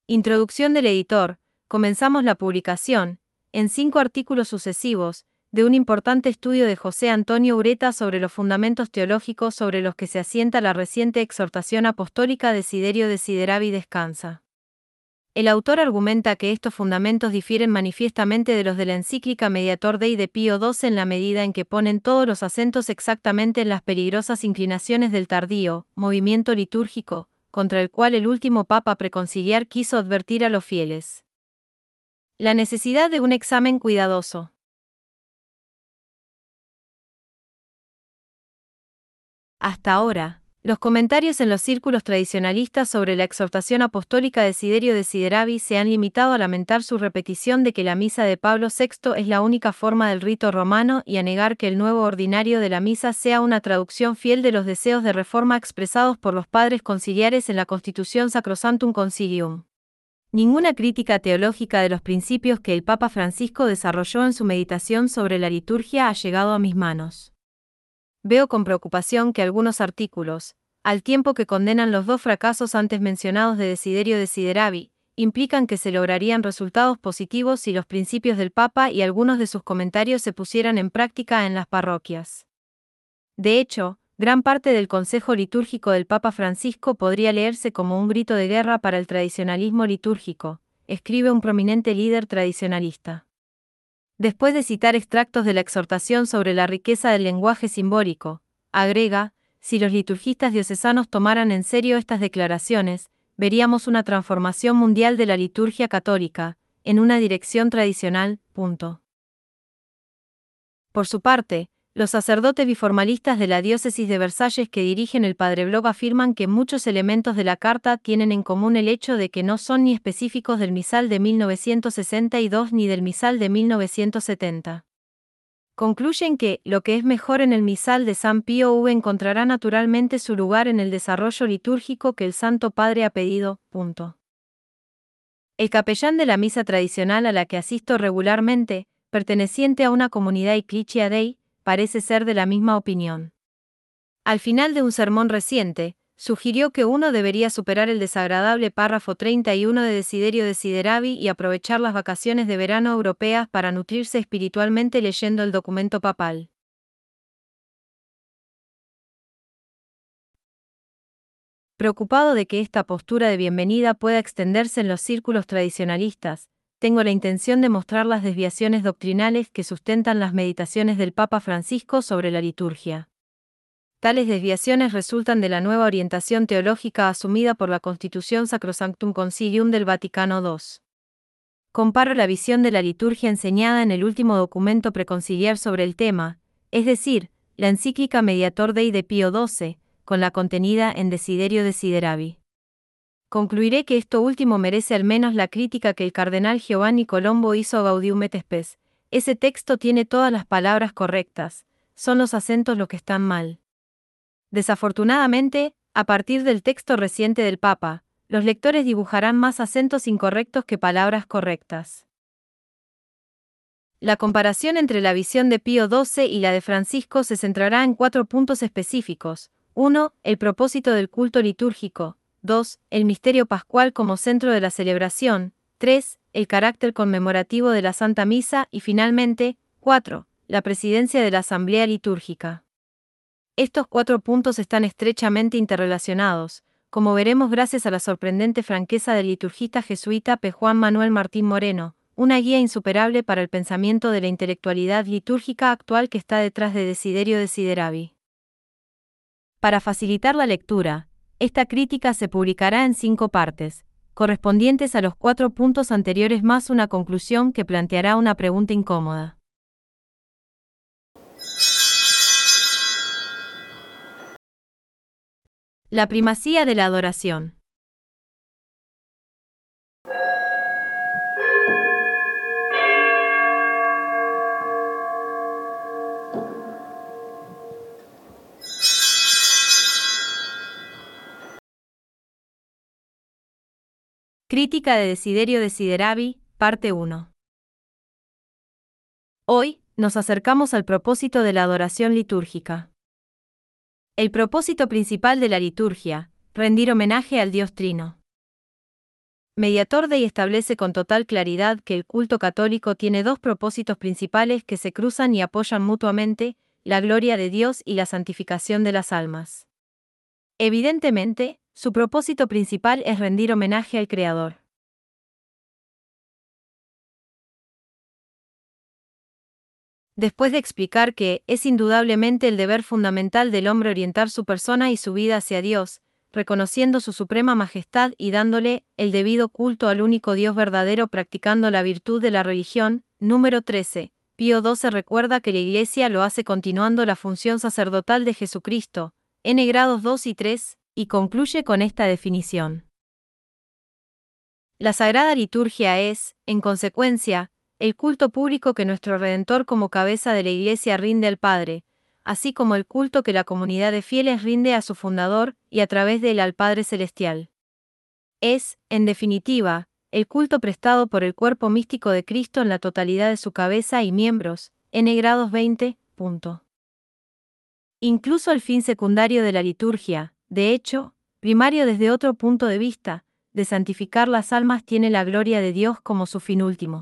Introducción del editor. Comenzamos la publicación, en 5 artículos sucesivos, de un importante estudio de José Antonio Ureta sobre los fundamentos teológicos sobre los que se asienta la reciente exhortación apostólica Desiderio Desideravi Descansa. El autor argumenta que estos fundamentos difieren manifiestamente de los de la encíclica Mediator Dei de Pío XII en la medida en que ponen todos los acentos exactamente en las peligrosas inclinaciones del tardío movimiento litúrgico, contra el cual el último Papa preconciliar quiso advertir a los fieles. La necesidad de un examen cuidadoso. Hasta ahora, los comentarios en los círculos tradicionalistas sobre la exhortación apostólica Desiderio Desideravi se han limitado a lamentar su repetición de que la misa de Pablo VI es la única forma del rito romano y a negar que el nuevo ordinario de la misa sea una traducción fiel de los deseos de reforma expresados por los padres conciliares en la Constitución Sacrosanctum Concilium. Ninguna crítica teológica de los principios que el Papa Francisco desarrolló en su meditación sobre la liturgia ha llegado a mis manos. Veo con preocupación que algunos artículos, al tiempo que condenan los 2 fracasos antes mencionados de Desiderio Desideravi, implican que se lograrían resultados positivos si los principios del Papa y algunos de sus comentarios se pusieran en práctica en las parroquias. De hecho, gran parte del consejo litúrgico del Papa Francisco podría leerse como un grito de guerra para el tradicionalismo litúrgico, escribe un prominente líder tradicionalista. Después de citar extractos de la exhortación sobre la riqueza del lenguaje simbólico, agrega, si los liturgistas diocesanos tomaran en serio estas declaraciones, veríamos una transformación mundial de la liturgia católica, en una dirección tradicional. Por su parte, los sacerdotes biformalistas de la diócesis de Versalles que dirigen el Padre Blog afirman que muchos elementos de la carta tienen en común el hecho de que no son ni específicos del misal de 1962 ni del misal de 1970. Concluyen que lo que es mejor en el misal de San Pío V encontrará naturalmente su lugar en el desarrollo litúrgico que el Santo Padre ha pedido. El capellán de la misa tradicional a la que asisto regularmente, perteneciente a una comunidad Ecclesia Dei, parece ser de la misma opinión. Al final de un sermón reciente, sugirió que uno debería superar el desagradable párrafo 31 de Desiderio Desideravi y aprovechar las vacaciones de verano europeas para nutrirse espiritualmente leyendo el documento papal. Preocupado de que esta postura de bienvenida pueda extenderse en los círculos tradicionalistas, tengo la intención de mostrar las desviaciones doctrinales que sustentan las meditaciones del Papa Francisco sobre la liturgia. Tales desviaciones resultan de la nueva orientación teológica asumida por la Constitución Sacrosanctum Concilium del Vaticano II. Comparo la visión de la liturgia enseñada en el último documento preconciliar sobre el tema, es decir, la encíclica Mediator Dei de Pío XII, con la contenida en Desiderio Desideravi. Concluiré que esto último merece al menos la crítica que el cardenal Giovanni Colombo hizo a Gaudium et Spes. Ese texto tiene todas las palabras correctas, son los acentos los que están mal. Desafortunadamente, a partir del texto reciente del Papa, los lectores dibujarán más acentos incorrectos que palabras correctas. La comparación entre la visión de Pío XII y la de Francisco se centrará en 4 puntos específicos. 1. El propósito del culto litúrgico. 2. El misterio pascual como centro de la celebración. 3. El carácter conmemorativo de la Santa Misa y finalmente, 4. La presidencia de la Asamblea Litúrgica. Estos 4 puntos están estrechamente interrelacionados, como veremos gracias a la sorprendente franqueza del liturgista jesuita P. Juan Manuel Martín Moreno, una guía insuperable para el pensamiento de la intelectualidad litúrgica actual que está detrás de Desiderio Desideravi. Para facilitar la lectura, esta crítica se publicará en 5 partes, correspondientes a los 4 puntos anteriores más una conclusión que planteará una pregunta incómoda. La primacía de la adoración. Crítica de Desiderio Desideravi, parte 1. Hoy, nos acercamos al propósito de la adoración litúrgica. El propósito principal de la liturgia, rendir homenaje al Dios Trino. mediador de y establece con total claridad que el culto católico tiene dos propósitos principales que se cruzan y apoyan mutuamente, la gloria de Dios y la santificación de las almas. Evidentemente, su propósito principal es rendir homenaje al Creador. Después de explicar que es indudablemente el deber fundamental del hombre orientar su persona y su vida hacia Dios, reconociendo su suprema majestad y dándole el debido culto al único Dios verdadero practicando la virtud de la religión, número 13, Pío XII recuerda que la Iglesia lo hace continuando la función sacerdotal de Jesucristo, n grados 2 y 3, y concluye con esta definición. La Sagrada Liturgia es, en consecuencia, el culto público que nuestro Redentor como cabeza de la Iglesia rinde al Padre, así como el culto que la comunidad de fieles rinde a su fundador y a través de él al Padre Celestial. Es, en definitiva, el culto prestado por el cuerpo místico de Cristo en la totalidad de su cabeza y miembros, n grados 20, punto. Incluso el fin secundario de la liturgia, de hecho, primario desde otro punto de vista, de santificar las almas tiene la gloria de Dios como su fin último.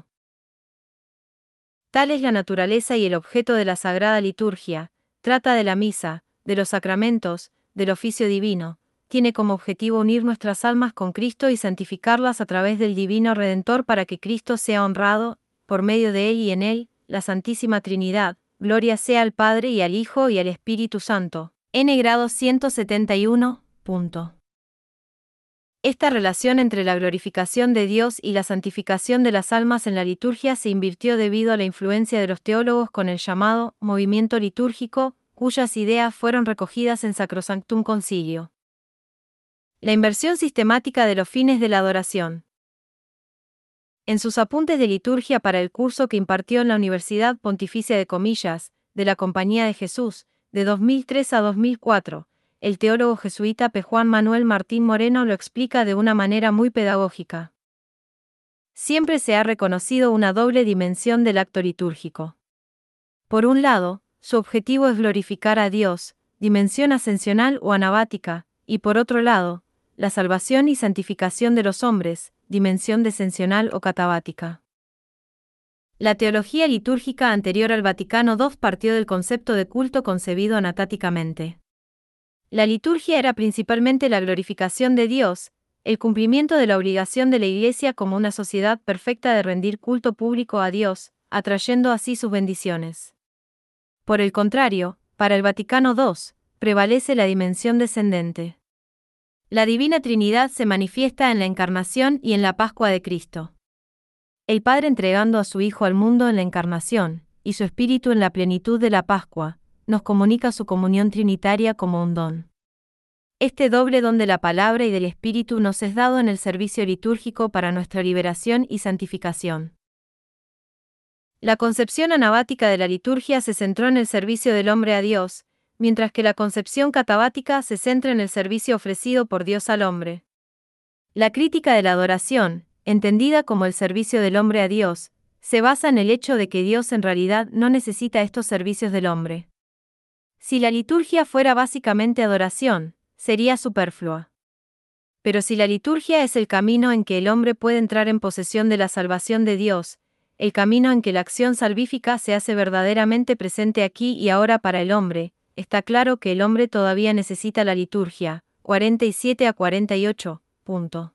Tal es la naturaleza y el objeto de la Sagrada Liturgia, trata de la misa, de los sacramentos, del oficio divino, tiene como objetivo unir nuestras almas con Cristo y santificarlas a través del Divino Redentor para que Cristo sea honrado, por medio de él y en él, la Santísima Trinidad, gloria sea al Padre y al Hijo y al Espíritu Santo. N grados 171, punto. Esta relación entre la glorificación de Dios y la santificación de las almas en la liturgia se invirtió debido a la influencia de los teólogos con el llamado movimiento litúrgico, cuyas ideas fueron recogidas en Sacrosanctum Concilio. La inversión sistemática de los fines de la adoración. En sus apuntes de liturgia para el curso que impartió en la Universidad Pontificia de Comillas, de la Compañía de Jesús, de 2003 a 2004, el teólogo jesuita P. Juan Manuel Martín Moreno lo explica de una manera muy pedagógica. Siempre se ha reconocido una doble dimensión del acto litúrgico. Por un lado, su objetivo es glorificar a Dios, dimensión ascensional o anabática, y por otro lado, la salvación y santificación de los hombres, dimensión descensional o catabática. La teología litúrgica anterior al Vaticano II partió del concepto de culto concebido anatáticamente. La liturgia era principalmente la glorificación de Dios, el cumplimiento de la obligación de la Iglesia como una sociedad perfecta de rendir culto público a Dios, atrayendo así sus bendiciones. Por el contrario, para el Vaticano II, prevalece la dimensión descendente. La Divina Trinidad se manifiesta en la Encarnación y en la Pascua de Cristo. El Padre entregando a su Hijo al mundo en la Encarnación, y su Espíritu en la plenitud de la Pascua, nos comunica su comunión trinitaria como un don. Este doble don de la palabra y del Espíritu nos es dado en el servicio litúrgico para nuestra liberación y santificación. La concepción anabática de la liturgia se centró en el servicio del hombre a Dios, mientras que la concepción catabática se centra en el servicio ofrecido por Dios al hombre. La crítica de la adoración, entendida como el servicio del hombre a Dios, se basa en el hecho de que Dios en realidad no necesita estos servicios del hombre. Si la liturgia fuera básicamente adoración, sería superflua. Pero si la liturgia es el camino en que el hombre puede entrar en posesión de la salvación de Dios, el camino en que la acción salvífica se hace verdaderamente presente aquí y ahora para el hombre, está claro que el hombre todavía necesita la liturgia. 47 a 48, punto.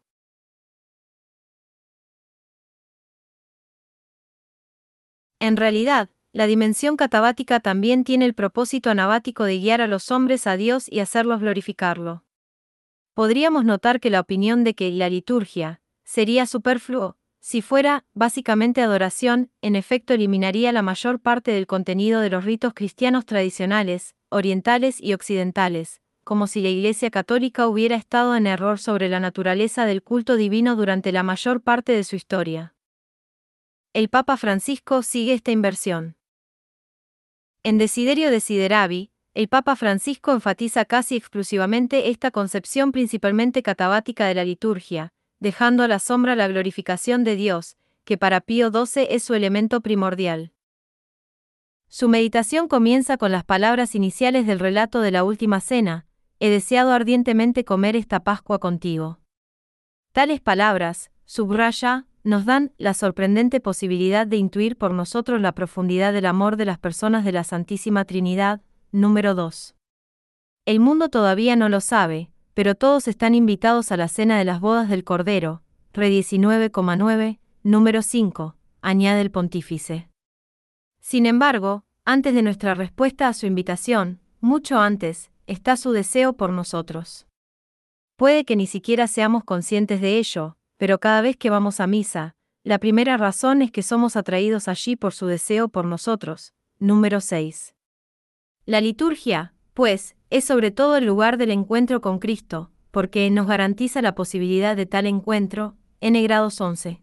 En realidad, la dimensión catabática también tiene el propósito anabático de guiar a los hombres a Dios y hacerlos glorificarlo. Podríamos notar que la opinión de que la liturgia sería superfluo, si fuera básicamente adoración, en efecto eliminaría la mayor parte del contenido de los ritos cristianos tradicionales, orientales y occidentales, como si la Iglesia Católica hubiera estado en error sobre la naturaleza del culto divino durante la mayor parte de su historia. El Papa Francisco sigue esta inversión. En Desiderio Desideravi, el Papa Francisco enfatiza casi exclusivamente esta concepción principalmente catabática de la liturgia, dejando a la sombra la glorificación de Dios, que para Pío XII es su elemento primordial. Su meditación comienza con las palabras iniciales del relato de la Última Cena: he deseado ardientemente comer esta Pascua contigo. Tales palabras, subraya, nos dan la sorprendente posibilidad de intuir por nosotros la profundidad del amor de las personas de la Santísima Trinidad. Número 2. El mundo todavía no lo sabe, pero todos están invitados a la cena de las bodas del Cordero. Re 19,9, número 5, añade el pontífice. Sin embargo, antes de nuestra respuesta a su invitación, mucho antes, está su deseo por nosotros. Puede que ni siquiera seamos conscientes de ello, pero cada vez que vamos a misa, la primera razón es que somos atraídos allí por su deseo por nosotros. Número 6. La liturgia, pues, es sobre todo el lugar del encuentro con Cristo, porque nos garantiza la posibilidad de tal encuentro. N-grados 11.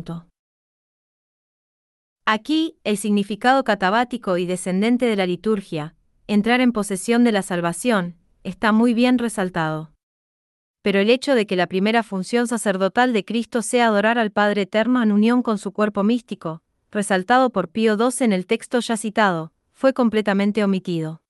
Aquí, el significado catabático y descendente de la liturgia, entrar en posesión de la salvación, está muy bien resaltado. Pero el hecho de que la primera función sacerdotal de Cristo sea adorar al Padre Eterno en unión con su cuerpo místico, resaltado por Pío XII en el texto ya citado, fue completamente omitido.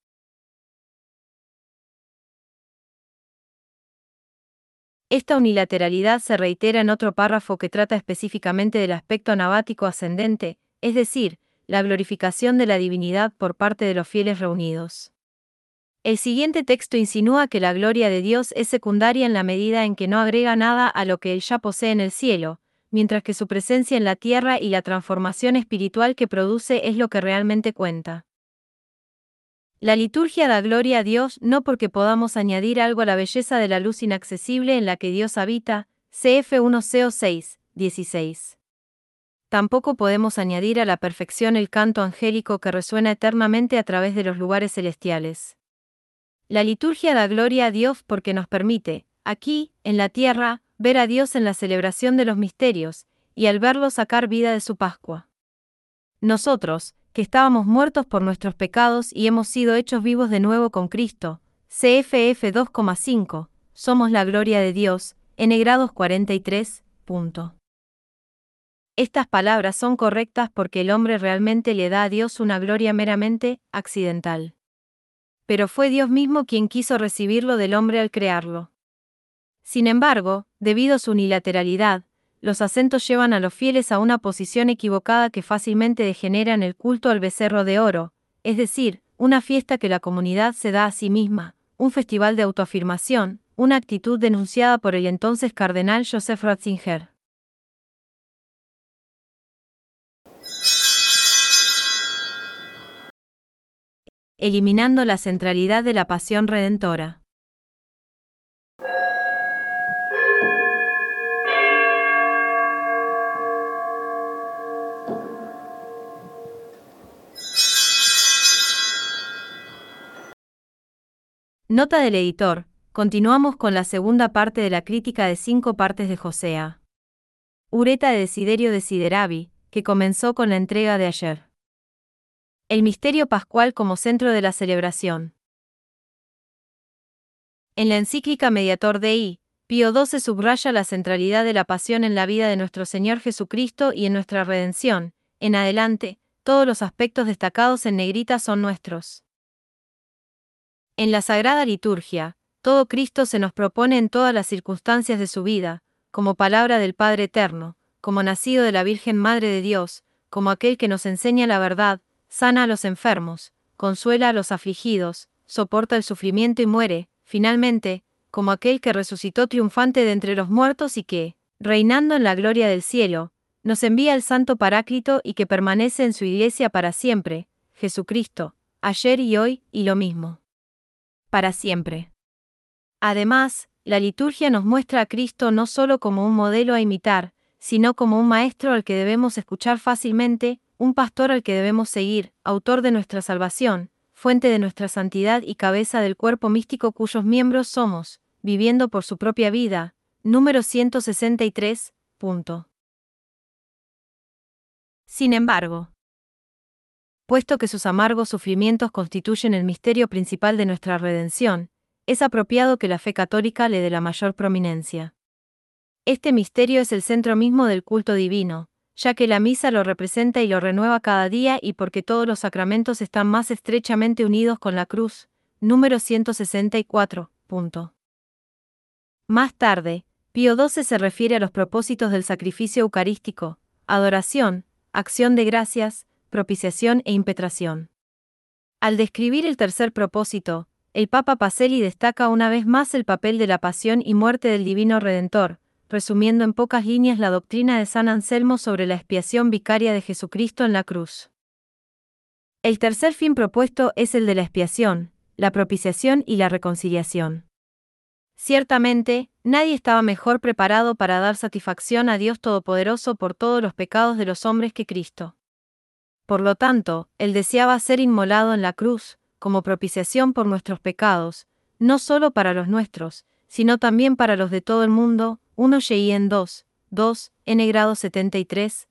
Esta unilateralidad se reitera en otro párrafo que trata específicamente del aspecto anabático ascendente, es decir, la glorificación de la divinidad por parte de los fieles reunidos. El siguiente texto insinúa que la gloria de Dios es secundaria en la medida en que no agrega nada a lo que Él ya posee en el cielo, mientras que su presencia en la tierra y la transformación espiritual que produce es lo que realmente cuenta. La liturgia da gloria a Dios no porque podamos añadir algo a la belleza de la luz inaccesible en la que Dios habita, cf 1 Co 6, 16. Tampoco podemos añadir a la perfección el canto angélico que resuena eternamente a través de los lugares celestiales. La liturgia da gloria a Dios porque nos permite, aquí, en la tierra, ver a Dios en la celebración de los misterios, y al verlo sacar vida de su Pascua. Nosotros, que estábamos muertos por nuestros pecados y hemos sido hechos vivos de nuevo con Cristo, CFF 2,5, somos la gloria de Dios, N-grados 43. Estas palabras son correctas porque el hombre realmente le da a Dios una gloria meramente accidental. Pero fue Dios mismo quien quiso recibirlo del hombre al crearlo. Sin embargo, debido a su unilateralidad, los acentos llevan a los fieles a una posición equivocada que fácilmente degenera en el culto al becerro de oro, es decir, una fiesta que la comunidad se da a sí misma, un festival de autoafirmación, una actitud denunciada por el entonces cardenal Joseph Ratzinger. Eliminando la centralidad de la pasión redentora. Nota del editor, continuamos con la segunda parte de la crítica de 5 partes de Josea. Ureta de Desiderio Desideravi, que comenzó con la entrega de ayer. El misterio pascual como centro de la celebración. En la encíclica Mediator Dei, Pío XII subraya la centralidad de la pasión en la vida de nuestro Señor Jesucristo y en nuestra redención. En adelante, todos los aspectos destacados en negrita son nuestros. En la Sagrada Liturgia, todo Cristo se nos propone en todas las circunstancias de su vida, como palabra del Padre Eterno, como nacido de la Virgen Madre de Dios, como aquel que nos enseña la verdad, sana a los enfermos, consuela a los afligidos, soporta el sufrimiento y muere, finalmente, como aquel que resucitó triunfante de entre los muertos y que, reinando en la gloria del cielo, nos envía el Santo Paráclito y que permanece en su Iglesia para siempre, Jesucristo, ayer y hoy, y lo mismo. Para siempre. Además, la liturgia nos muestra a Cristo no solo como un modelo a imitar, sino como un maestro al que debemos escuchar fácilmente, un pastor al que debemos seguir, autor de nuestra salvación, fuente de nuestra santidad y cabeza del cuerpo místico cuyos miembros somos, viviendo por su propia vida. Número 163. Sin embargo, puesto que sus amargos sufrimientos constituyen el misterio principal de nuestra redención, es apropiado que la fe católica le dé la mayor prominencia. Este misterio es el centro mismo del culto divino, ya que la misa lo representa y lo renueva cada día y porque todos los sacramentos están más estrechamente unidos con la cruz. Número 164. Más tarde, Pío XII se refiere a los propósitos del sacrificio eucarístico: adoración, acción de gracias, propiciación e impetración. Al describir el tercer propósito, el Papa Pacelli destaca una vez más el papel de la pasión y muerte del Divino Redentor, resumiendo en pocas líneas la doctrina de San Anselmo sobre la expiación vicaria de Jesucristo en la cruz. El tercer fin propuesto es el de la expiación, la propiciación y la reconciliación. Ciertamente, nadie estaba mejor preparado para dar satisfacción a Dios Todopoderoso por todos los pecados de los hombres que Cristo. Por lo tanto, Él deseaba ser inmolado en la cruz, como propiciación por nuestros pecados, no solo para los nuestros, sino también para los de todo el mundo. 1 J.I.N. 2, n 73.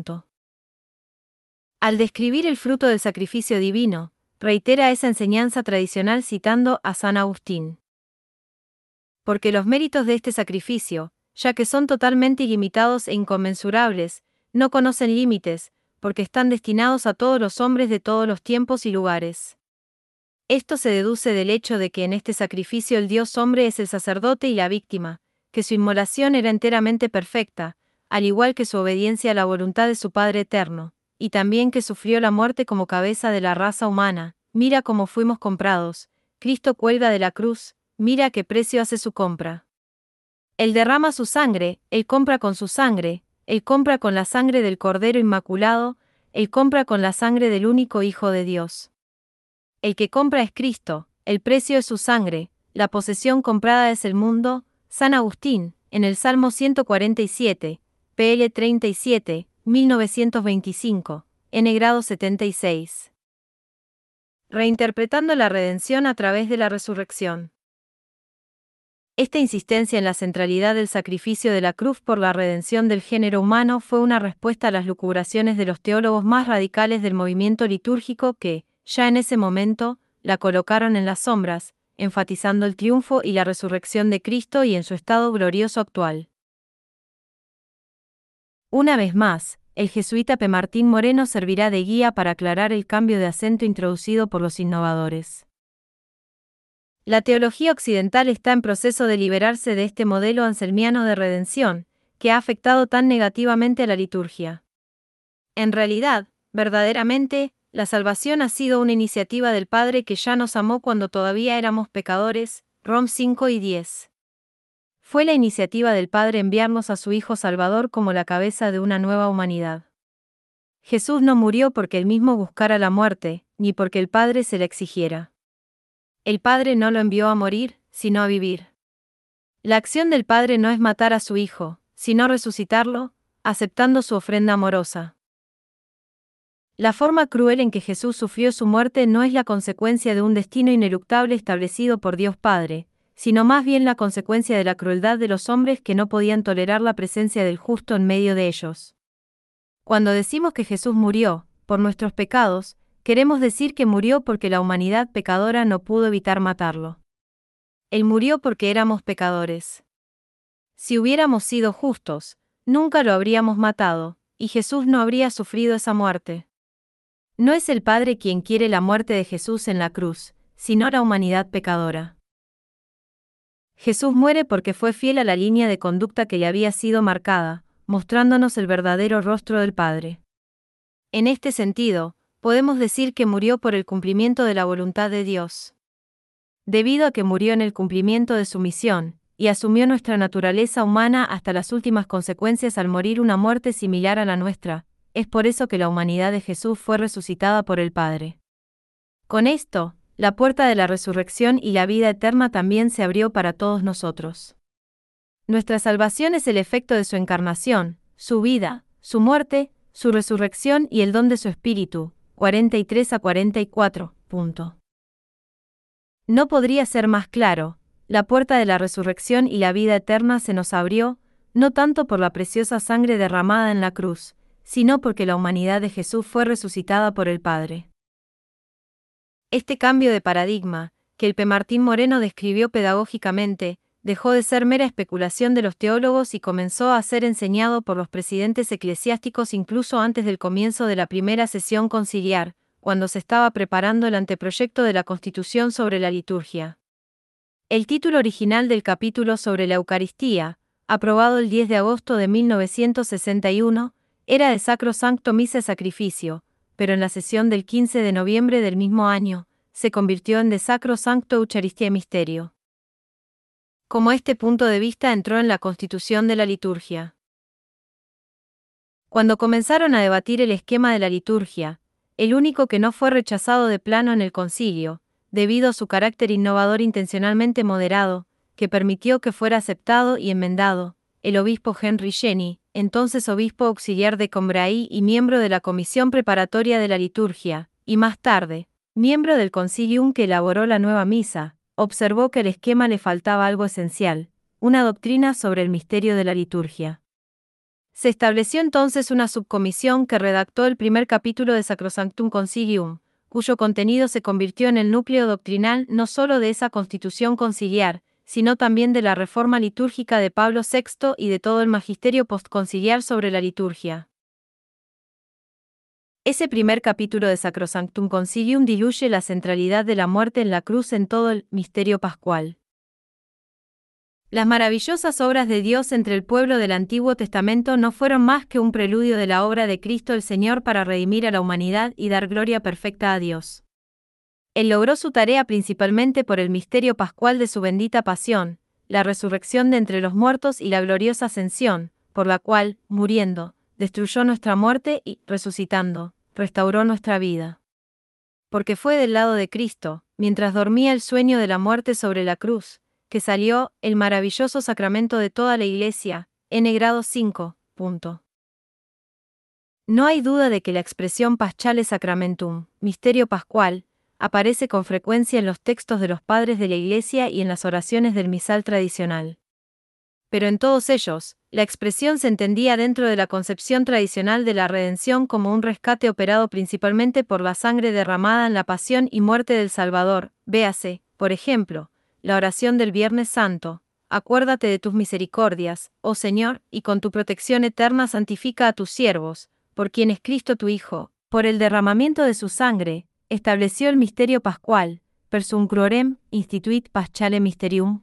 Al describir el fruto del sacrificio divino, reitera esa enseñanza tradicional citando a San Agustín. Porque los méritos de este sacrificio, ya que son totalmente ilimitados e inconmensurables, no conocen límites, porque están destinados a todos los hombres de todos los tiempos y lugares. Esto se deduce del hecho de que en este sacrificio el Dios hombre es el sacerdote y la víctima, que su inmolación era enteramente perfecta, al igual que su obediencia a la voluntad de su Padre eterno, y también que sufrió la muerte como cabeza de la raza humana. Mira cómo fuimos comprados, Cristo cuelga de la cruz, mira a qué precio hace su compra. Él derrama su sangre, Él compra con su sangre, Él compra con la sangre del Cordero Inmaculado, Él compra con la sangre del único Hijo de Dios. El que compra es Cristo, el precio es su sangre, la posesión comprada es el mundo. San Agustín, en el Salmo 147, pl 37, 1925, n 76. Reinterpretando la redención a través de la resurrección. Esta insistencia en la centralidad del sacrificio de la cruz por la redención del género humano fue una respuesta a las lucubraciones de los teólogos más radicales del movimiento litúrgico que, ya en ese momento, la colocaron en las sombras, enfatizando el triunfo y la resurrección de Cristo y en su estado glorioso actual. Una vez más, el jesuita P. Martín Moreno servirá de guía para aclarar el cambio de acento introducido por los innovadores. La teología occidental está en proceso de liberarse de este modelo anselmiano de redención, que ha afectado tan negativamente a la liturgia. En realidad, verdaderamente, la salvación ha sido una iniciativa del Padre que ya nos amó cuando todavía éramos pecadores. Rom 5 y 10. Fue la iniciativa del Padre enviarnos a su Hijo Salvador como la cabeza de una nueva humanidad. Jesús no murió porque él mismo buscara la muerte, ni porque el Padre se la exigiera. El Padre no lo envió a morir, sino a vivir. La acción del Padre no es matar a su Hijo, sino resucitarlo, aceptando su ofrenda amorosa. La forma cruel en que Jesús sufrió su muerte no es la consecuencia de un destino ineluctable establecido por Dios Padre, sino más bien la consecuencia de la crueldad de los hombres que no podían tolerar la presencia del justo en medio de ellos. Cuando decimos que Jesús murió, por nuestros pecados, queremos decir que murió porque la humanidad pecadora no pudo evitar matarlo. Él murió porque éramos pecadores. Si hubiéramos sido justos, nunca lo habríamos matado, y Jesús no habría sufrido esa muerte. No es el Padre quien quiere la muerte de Jesús en la cruz, sino la humanidad pecadora. Jesús muere porque fue fiel a la línea de conducta que le había sido marcada, mostrándonos el verdadero rostro del Padre. En este sentido, podemos decir que murió por el cumplimiento de la voluntad de Dios. Debido a que murió en el cumplimiento de su misión, y asumió nuestra naturaleza humana hasta las últimas consecuencias al morir una muerte similar a la nuestra, es por eso que la humanidad de Jesús fue resucitada por el Padre. Con esto, la puerta de la resurrección y la vida eterna también se abrió para todos nosotros. Nuestra salvación es el efecto de su encarnación, su vida, su muerte, su resurrección y el don de su Espíritu. 43 a 44. No podría ser más claro, la puerta de la resurrección y la vida eterna se nos abrió, no tanto por la preciosa sangre derramada en la cruz, sino porque la humanidad de Jesús fue resucitada por el Padre. Este cambio de paradigma, que el P. Martín Moreno describió pedagógicamente, dejó de ser mera especulación de los teólogos y comenzó a ser enseñado por los presidentes eclesiásticos incluso antes del comienzo de la primera sesión conciliar, cuando se estaba preparando el anteproyecto de la Constitución sobre la liturgia. El título original del capítulo sobre la Eucaristía, aprobado el 10 de agosto de 1961, era de Sacrosancto Missa Sacrificio, pero en la sesión del 15 de noviembre del mismo año, se convirtió en de Sacrosancto Eucharistia Misterio. Como este punto de vista entró en la constitución de la liturgia. Cuando comenzaron a debatir el esquema de la liturgia, el único que no fue rechazado de plano en el concilio, debido a su carácter innovador intencionalmente moderado, que permitió que fuera aceptado y enmendado, el obispo Henry Jenny, entonces obispo auxiliar de Combray y miembro de la Comisión Preparatoria de la Liturgia, y más tarde, miembro del concilium que elaboró la nueva misa, observó que al esquema le faltaba algo esencial, una doctrina sobre el misterio de la liturgia. Se estableció entonces una subcomisión que redactó el primer capítulo de Sacrosanctum Concilium, cuyo contenido se convirtió en el núcleo doctrinal no solo de esa constitución conciliar, sino también de la reforma litúrgica de Pablo VI y de todo el magisterio postconciliar sobre la liturgia. Ese primer capítulo de Sacrosanctum Concilium diluye la centralidad de la muerte en la cruz en todo el misterio pascual. Las maravillosas obras de Dios entre el pueblo del Antiguo Testamento no fueron más que un preludio de la obra de Cristo el Señor para redimir a la humanidad y dar gloria perfecta a Dios. Él logró su tarea principalmente por el misterio pascual de su bendita pasión, la resurrección de entre los muertos y la gloriosa ascensión, por la cual, muriendo, destruyó nuestra muerte y, resucitando, restauró nuestra vida. Porque fue del lado de Cristo, mientras dormía el sueño de la muerte sobre la cruz, que salió el maravilloso sacramento de toda la Iglesia, grado 5. No hay duda de que la expresión Paschale Sacramentum, misterio pascual, aparece con frecuencia en los textos de los padres de la Iglesia y en las oraciones del misal tradicional. Pero en todos ellos, la expresión se entendía dentro de la concepción tradicional de la redención como un rescate operado principalmente por la sangre derramada en la pasión y muerte del Salvador, véase, por ejemplo, la oración del Viernes Santo: acuérdate de tus misericordias, oh Señor, y con tu protección eterna santifica a tus siervos, por quienes Cristo tu Hijo, por el derramamiento de su sangre, estableció el misterio pascual, per sum cruorem instituit paschale mysterium.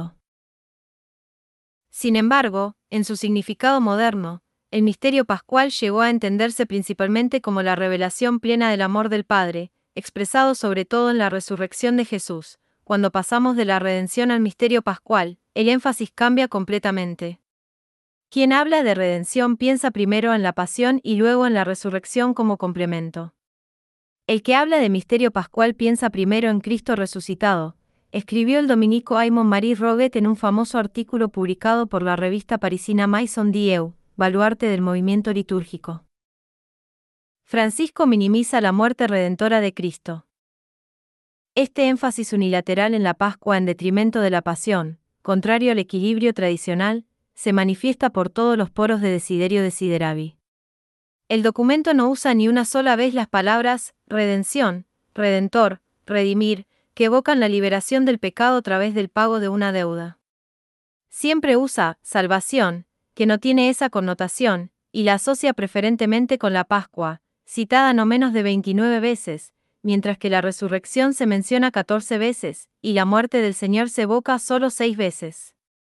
Sin embargo, en su significado moderno, el misterio pascual llegó a entenderse principalmente como la revelación plena del amor del Padre, expresado sobre todo en la resurrección de Jesús. Cuando pasamos de la redención al misterio pascual, el énfasis cambia completamente. Quien habla de redención piensa primero en la pasión y luego en la resurrección como complemento. El que habla de misterio pascual piensa primero en Cristo resucitado, escribió el dominico Aymon-Marie Roget en un famoso artículo publicado por la revista parisina Maison Dieu, baluarte del movimiento litúrgico. Francisco minimiza la muerte redentora de Cristo. Este énfasis unilateral en la Pascua en detrimento de la pasión, contrario al equilibrio tradicional, se manifiesta por todos los poros de Desiderio Desideravi. El documento no usa ni una sola vez las palabras redención, redentor, redimir, que evocan la liberación del pecado a través del pago de una deuda. Siempre usa salvación, que no tiene esa connotación, y la asocia preferentemente con la Pascua, citada no menos de 29 veces, mientras que la resurrección se menciona 14 veces, y la muerte del Señor se evoca solo 6 veces.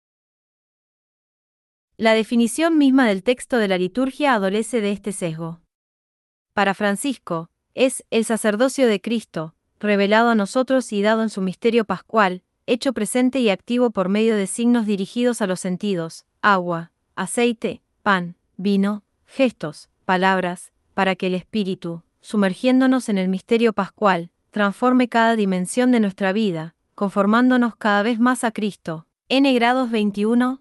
La definición misma del texto de la liturgia adolece de este sesgo. Para Francisco, es el sacerdocio de Cristo, revelado a nosotros y dado en su misterio pascual, hecho presente y activo por medio de signos dirigidos a los sentidos, agua, aceite, pan, vino, gestos, palabras, para que el Espíritu, sumergiéndonos en el misterio pascual, transforme cada dimensión de nuestra vida, conformándonos cada vez más a Cristo. Grados 21.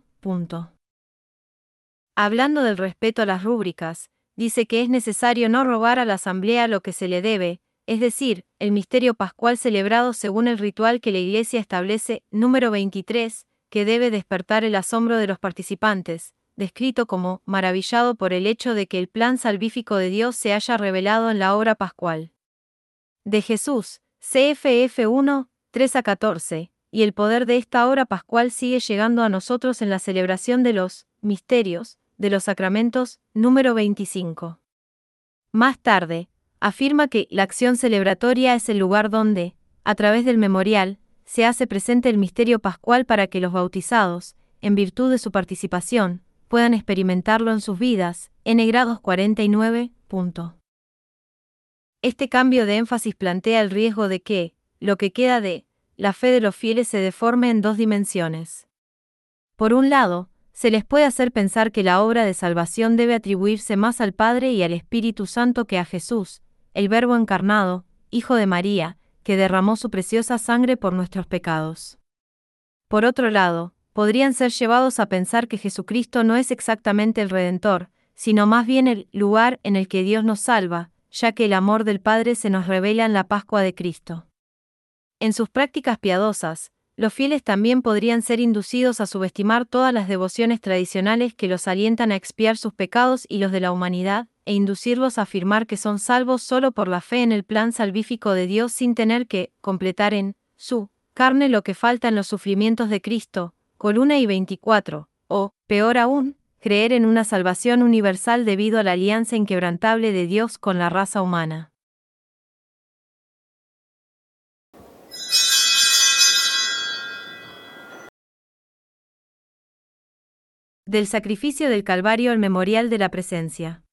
Hablando del respeto a las rúbricas, dice que es necesario no robar a la asamblea lo que se le debe, es decir, el misterio pascual celebrado según el ritual que la Iglesia establece, número 23, que debe despertar el asombro de los participantes, descrito como maravillado por el hecho de que el plan salvífico de Dios se haya revelado en la obra pascual de Jesús, CFF 1, 3-14, y el poder de esta obra pascual sigue llegando a nosotros en la celebración de los misterios, de los sacramentos, número 25. Más tarde, afirma que la acción celebratoria es el lugar donde, a través del memorial, se hace presente el misterio pascual para que los bautizados, en virtud de su participación, puedan experimentarlo en sus vidas. N. 49. Este cambio de énfasis plantea el riesgo de que, lo que queda de la fe de los fieles se deforme en dos dimensiones. Por un lado, se les puede hacer pensar que la obra de salvación debe atribuirse más al Padre y al Espíritu Santo que a Jesús, el Verbo encarnado, Hijo de María, que derramó su preciosa sangre por nuestros pecados. Por otro lado, podrían ser llevados a pensar que Jesucristo no es exactamente el Redentor, sino más bien el lugar en el que Dios nos salva, ya que el amor del Padre se nos revela en la Pascua de Cristo. En sus prácticas piadosas, los fieles también podrían ser inducidos a subestimar todas las devociones tradicionales que los alientan a expiar sus pecados y los de la humanidad, e inducirlos a afirmar que son salvos solo por la fe en el plan salvífico de Dios sin tener que completar en su carne lo que falta en los sufrimientos de Cristo. Columna y 24, o, peor aún, creer en una salvación universal debido a la alianza inquebrantable de Dios con la raza humana. Del sacrificio del Calvario al memorial de la presencia.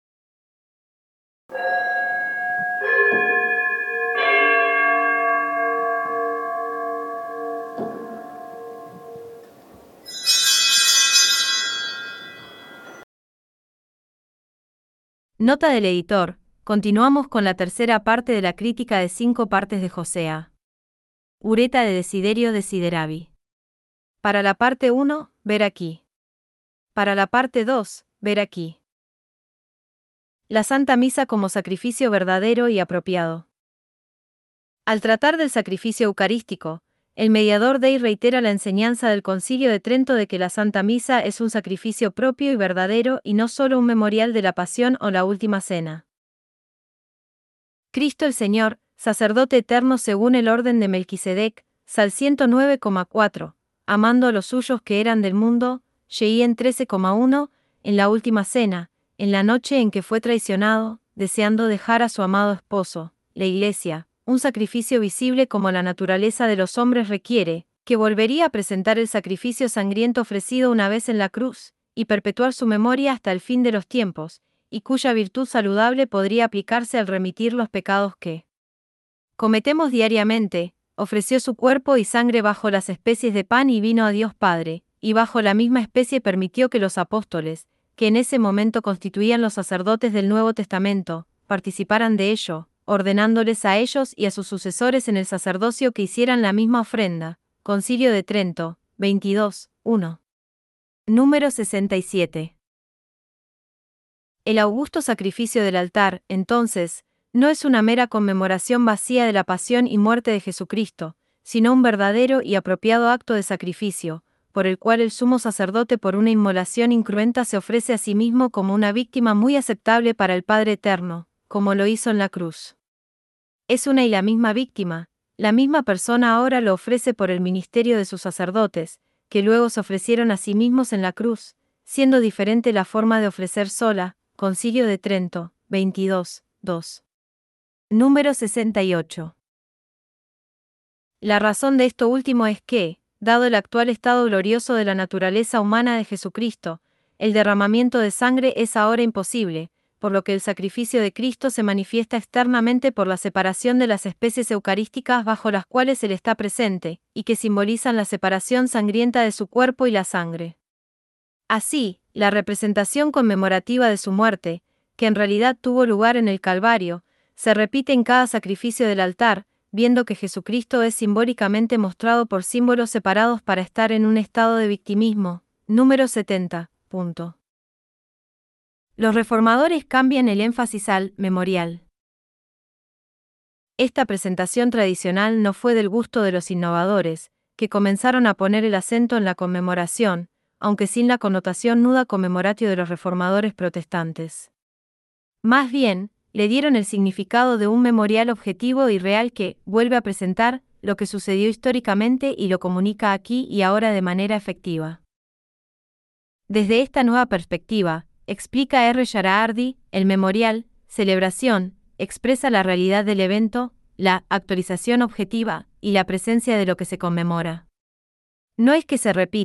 Nota del editor. Continuamos con la tercera parte de la crítica de 5 partes de Josea. Ureta de Desiderio Desideravi. Para la parte 1, ver aquí. Para la parte 2, ver aquí. La Santa Misa como sacrificio verdadero y apropiado. Al tratar del sacrificio eucarístico, el mediador Dei reitera la enseñanza del Concilio de Trento de que la Santa Misa es un sacrificio propio y verdadero y no solo un memorial de la Pasión o la Última Cena. Cristo el Señor, sacerdote eterno según el orden de Melquisedec, Sal 109,4, amando a los suyos que eran del mundo, Jeíen 13,1, en la Última Cena, en la noche en que fue traicionado, deseando dejar a su amado esposo, la Iglesia, un sacrificio visible como la naturaleza de los hombres requiere, que volvería a presentar el sacrificio sangriento ofrecido una vez en la cruz, y perpetuar su memoria hasta el fin de los tiempos, y cuya virtud saludable podría aplicarse al remitir los pecados que cometemos diariamente, ofreció su cuerpo y sangre bajo las especies de pan y vino a Dios Padre, y bajo la misma especie permitió que los apóstoles, que en ese momento constituían los sacerdotes del Nuevo Testamento, participaran de ello, ordenándoles a ellos y a sus sucesores en el sacerdocio que hicieran la misma ofrenda. Concilio de Trento, 22, 1. Número 67. El augusto sacrificio del altar, entonces, no es una mera conmemoración vacía de la pasión y muerte de Jesucristo, sino un verdadero y apropiado acto de sacrificio, por el cual el sumo sacerdote por una inmolación incruenta se ofrece a sí mismo como una víctima muy aceptable para el Padre Eterno, como lo hizo en la cruz. Es una y la misma víctima, la misma persona ahora lo ofrece por el ministerio de sus sacerdotes, que luego se ofrecieron a sí mismos en la cruz, siendo diferente la forma de ofrecer sola. Concilio de Trento, 22, 2. Número 68. La razón de esto último es que, dado el actual estado glorioso de la naturaleza humana de Jesucristo, el derramamiento de sangre es ahora imposible, por lo que el sacrificio de Cristo se manifiesta externamente por la separación de las especies eucarísticas bajo las cuales Él está presente, y que simbolizan la separación sangrienta de su cuerpo y la sangre. Así, la representación conmemorativa de su muerte, que en realidad tuvo lugar en el Calvario, se repite en cada sacrificio del altar, viendo que Jesucristo es simbólicamente mostrado por símbolos separados para estar en un estado de victimismo. Número 70. Los reformadores cambian el énfasis al memorial. Esta presentación tradicional no fue del gusto de los innovadores, que comenzaron a poner el acento en la conmemoración, aunque sin la connotación nuda conmemoratio de los reformadores protestantes. Más bien, le dieron el significado de un memorial objetivo y real que vuelve a presentar lo que sucedió históricamente y lo comunica aquí y ahora de manera efectiva. Desde esta nueva perspectiva, explica R. Geraardi, el memorial, celebración, expresa la realidad del evento, la actualización objetiva y la presencia de lo que se conmemora. No es que se repita,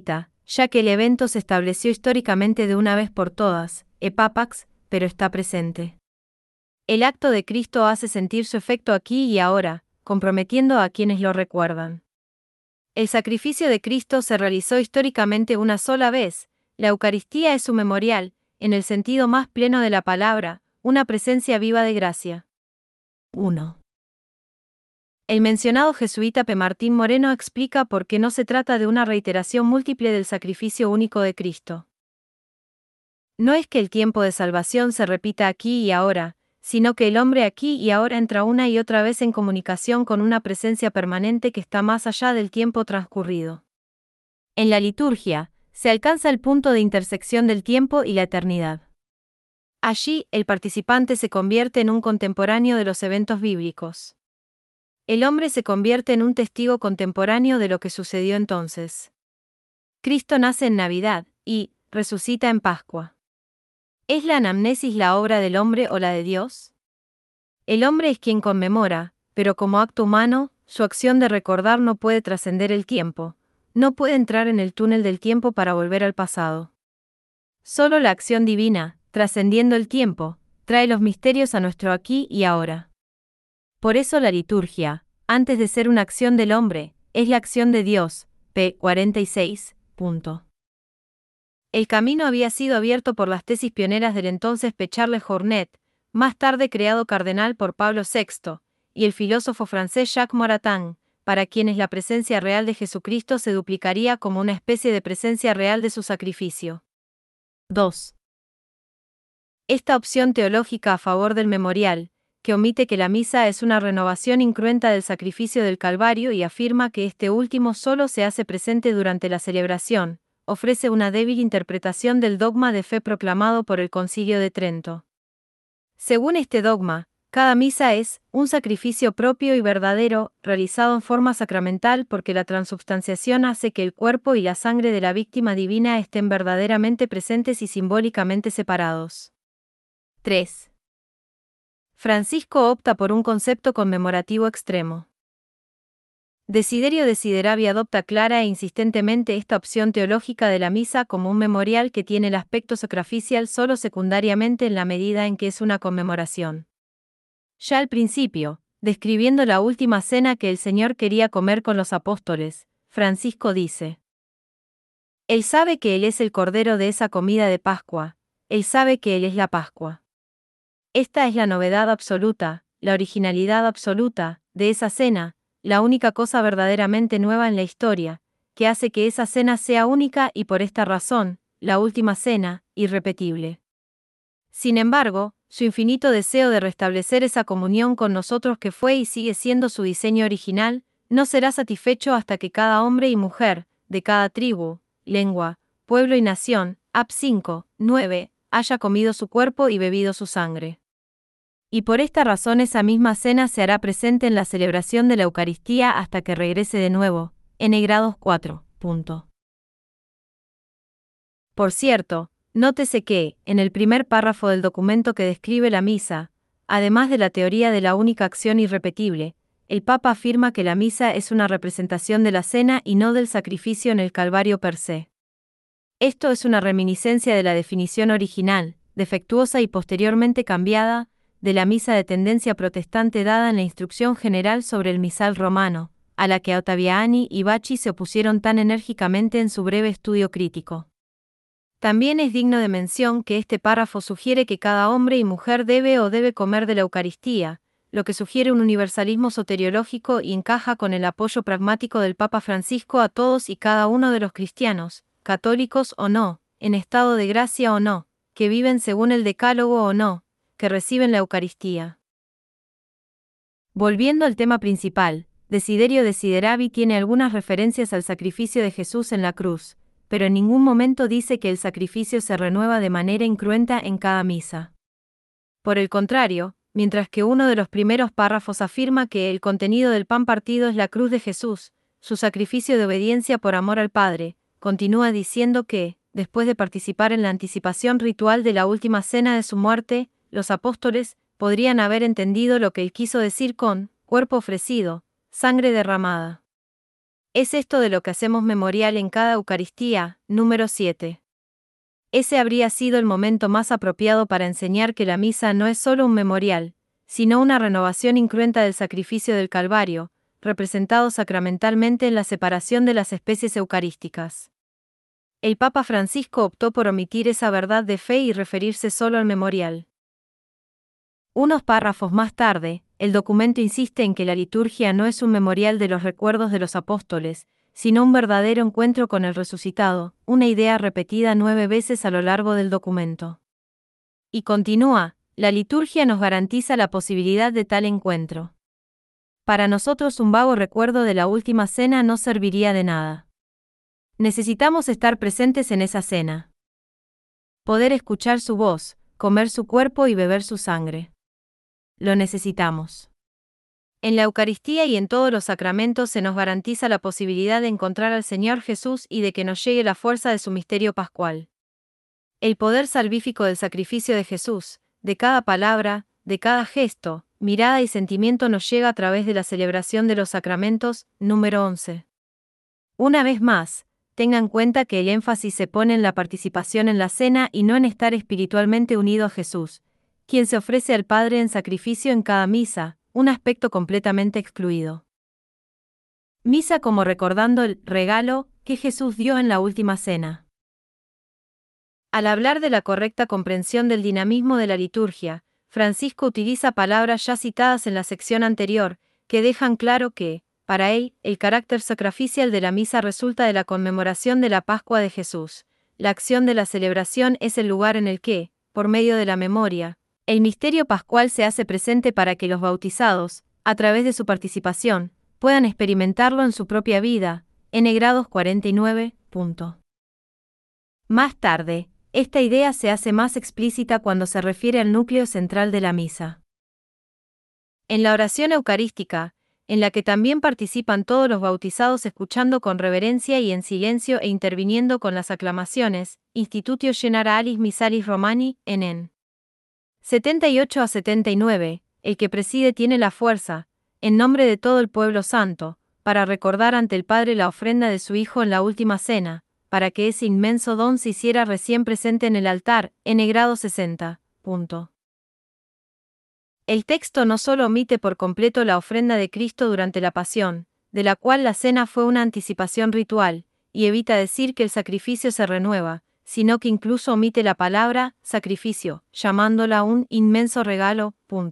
ya que el evento se estableció históricamente de una vez por todas, epapax, pero está presente. El acto de Cristo hace sentir su efecto aquí y ahora, comprometiendo a quienes lo recuerdan. El sacrificio de Cristo se realizó históricamente una sola vez, la Eucaristía es su memorial, en el sentido más pleno de la palabra, una presencia viva de gracia. 1. El mencionado jesuita P. Martín Moreno explica por qué no se trata de una reiteración múltiple del sacrificio único de Cristo. No es que el tiempo de salvación se repita aquí y ahora, sino que el hombre aquí y ahora entra una y otra vez en comunicación con una presencia permanente que está más allá del tiempo transcurrido. En la liturgia, se alcanza el punto de intersección del tiempo y la eternidad. Allí, el participante se convierte en un contemporáneo de los eventos bíblicos. El hombre se convierte en un testigo contemporáneo de lo que sucedió entonces. Cristo nace en Navidad y resucita en Pascua. ¿Es la anamnesis la obra del hombre o la de Dios? El hombre es quien conmemora, pero como acto humano, su acción de recordar no puede trascender el tiempo, no puede entrar en el túnel del tiempo para volver al pasado. Solo la acción divina, trascendiendo el tiempo, trae los misterios a nuestro aquí y ahora. Por eso la liturgia, antes de ser una acción del hombre, es la acción de Dios. P. 46. El camino había sido abierto por las tesis pioneras del entonces P. Charles Journet, más tarde creado cardenal por Pablo VI, y el filósofo francés Jacques Maritain, para quienes la presencia real de Jesucristo se duplicaría como una especie de presencia real de su sacrificio. 2. Esta opción teológica a favor del memorial, que omite que la misa es una renovación incruenta del sacrificio del Calvario y afirma que este último solo se hace presente durante la celebración, ofrece una débil interpretación del dogma de fe proclamado por el Concilio de Trento. Según este dogma, cada misa es un sacrificio propio y verdadero, realizado en forma sacramental porque la transubstanciación hace que el cuerpo y la sangre de la víctima divina estén verdaderamente presentes y simbólicamente separados. 3. Francisco opta por un concepto conmemorativo extremo. Desiderio Desideravi adopta clara e insistentemente esta opción teológica de la misa como un memorial que tiene el aspecto sacrificial solo secundariamente en la medida en que es una conmemoración. Ya al principio, describiendo la última cena que el Señor quería comer con los apóstoles, Francisco dice: Él sabe que Él es el Cordero de esa comida de Pascua, Él sabe que Él es la Pascua. Esta es la novedad absoluta, la originalidad absoluta, de esa cena, la única cosa verdaderamente nueva en la historia, que hace que esa cena sea única y por esta razón, la última cena, irrepetible. Sin embargo, su infinito deseo de restablecer esa comunión con nosotros que fue y sigue siendo su diseño original, no será satisfecho hasta que cada hombre y mujer, de cada tribu, lengua, pueblo y nación, Ap 5, 9, haya comido su cuerpo y bebido su sangre. Y por esta razón esa misma cena se hará presente en la celebración de la Eucaristía hasta que regrese de nuevo, N 4. Por cierto, nótese que, en el primer párrafo del documento que describe la misa, además de la teoría de la única acción irrepetible, el Papa afirma que la misa es una representación de la cena y no del sacrificio en el Calvario per se. Esto es una reminiscencia de la definición original, defectuosa y posteriormente cambiada, de la misa de tendencia protestante dada en la Instrucción General sobre el Misal Romano, a la que Ottaviani y Bacci se opusieron tan enérgicamente en su breve estudio crítico. También es digno de mención que este párrafo sugiere que cada hombre y mujer debe comer de la Eucaristía, lo que sugiere un universalismo soteriológico y encaja con el apoyo pragmático del Papa Francisco a todos y cada uno de los cristianos, católicos o no, en estado de gracia o no, que viven según el Decálogo o no, que reciben la Eucaristía. Volviendo al tema principal, Desiderio Desideravi tiene algunas referencias al sacrificio de Jesús en la cruz, pero en ningún momento dice que el sacrificio se renueva de manera incruenta en cada misa. Por el contrario, mientras que uno de los primeros párrafos afirma que el contenido del pan partido es la cruz de Jesús, su sacrificio de obediencia por amor al Padre, continúa diciendo que, después de participar en la anticipación ritual de la última cena de su muerte, los apóstoles podrían haber entendido lo que él quiso decir con cuerpo ofrecido, sangre derramada. Es esto de lo que hacemos memorial en cada Eucaristía. Número 7. Ese habría sido el momento más apropiado para enseñar que la misa no es solo un memorial, sino una renovación incruenta del sacrificio del Calvario, representado sacramentalmente en la separación de las especies eucarísticas. El Papa Francisco optó por omitir esa verdad de fe y referirse solo al memorial. Unos párrafos más tarde, el documento insiste en que la liturgia no es un memorial de los recuerdos de los apóstoles, sino un verdadero encuentro con el resucitado, una idea repetida 9 veces a lo largo del documento. Y continúa, la liturgia nos garantiza la posibilidad de tal encuentro. Para nosotros un vago recuerdo de la última cena no serviría de nada. Necesitamos estar presentes en esa cena. Poder escuchar su voz, comer su cuerpo y beber su sangre. Lo necesitamos. En la Eucaristía y en todos los sacramentos se nos garantiza la posibilidad de encontrar al Señor Jesús y de que nos llegue la fuerza de su misterio pascual. El poder salvífico del sacrificio de Jesús, de cada palabra, de cada gesto, mirada y sentimiento nos llega a través de la celebración de los sacramentos. Número 11. Una vez más, tengan en cuenta que el énfasis se pone en la participación en la cena y no en estar espiritualmente unido a Jesús, quien se ofrece al Padre en sacrificio en cada misa, un aspecto completamente excluido. Misa como recordando el regalo que Jesús dio en la última cena. Al hablar de la correcta comprensión del dinamismo de la liturgia, Francisco utiliza palabras ya citadas en la sección anterior, que dejan claro que, para él, el carácter sacrificial de la misa resulta de la conmemoración de la Pascua de Jesús. La acción de la celebración es el lugar en el que, por medio de la memoria, el misterio pascual se hace presente para que los bautizados, a través de su participación, puedan experimentarlo en su propia vida. N. Grados 49. Más tarde, esta idea se hace más explícita cuando se refiere al núcleo central de la misa. En la oración eucarística, en la que también participan todos los bautizados escuchando con reverencia y en silencio e interviniendo con las aclamaciones, Institutio Generalis Missalis Romani, en 78 a 79, el que preside tiene la fuerza, en nombre de todo el pueblo santo, para recordar ante el Padre la ofrenda de su Hijo en la última cena, para que ese inmenso don se hiciera recién presente en el altar. N. grado 60. El texto no solo omite por completo la ofrenda de Cristo durante la pasión, de la cual la cena fue una anticipación ritual, y evita decir que el sacrificio se renueva, sino que incluso omite la palabra sacrificio, llamándola un inmenso regalo.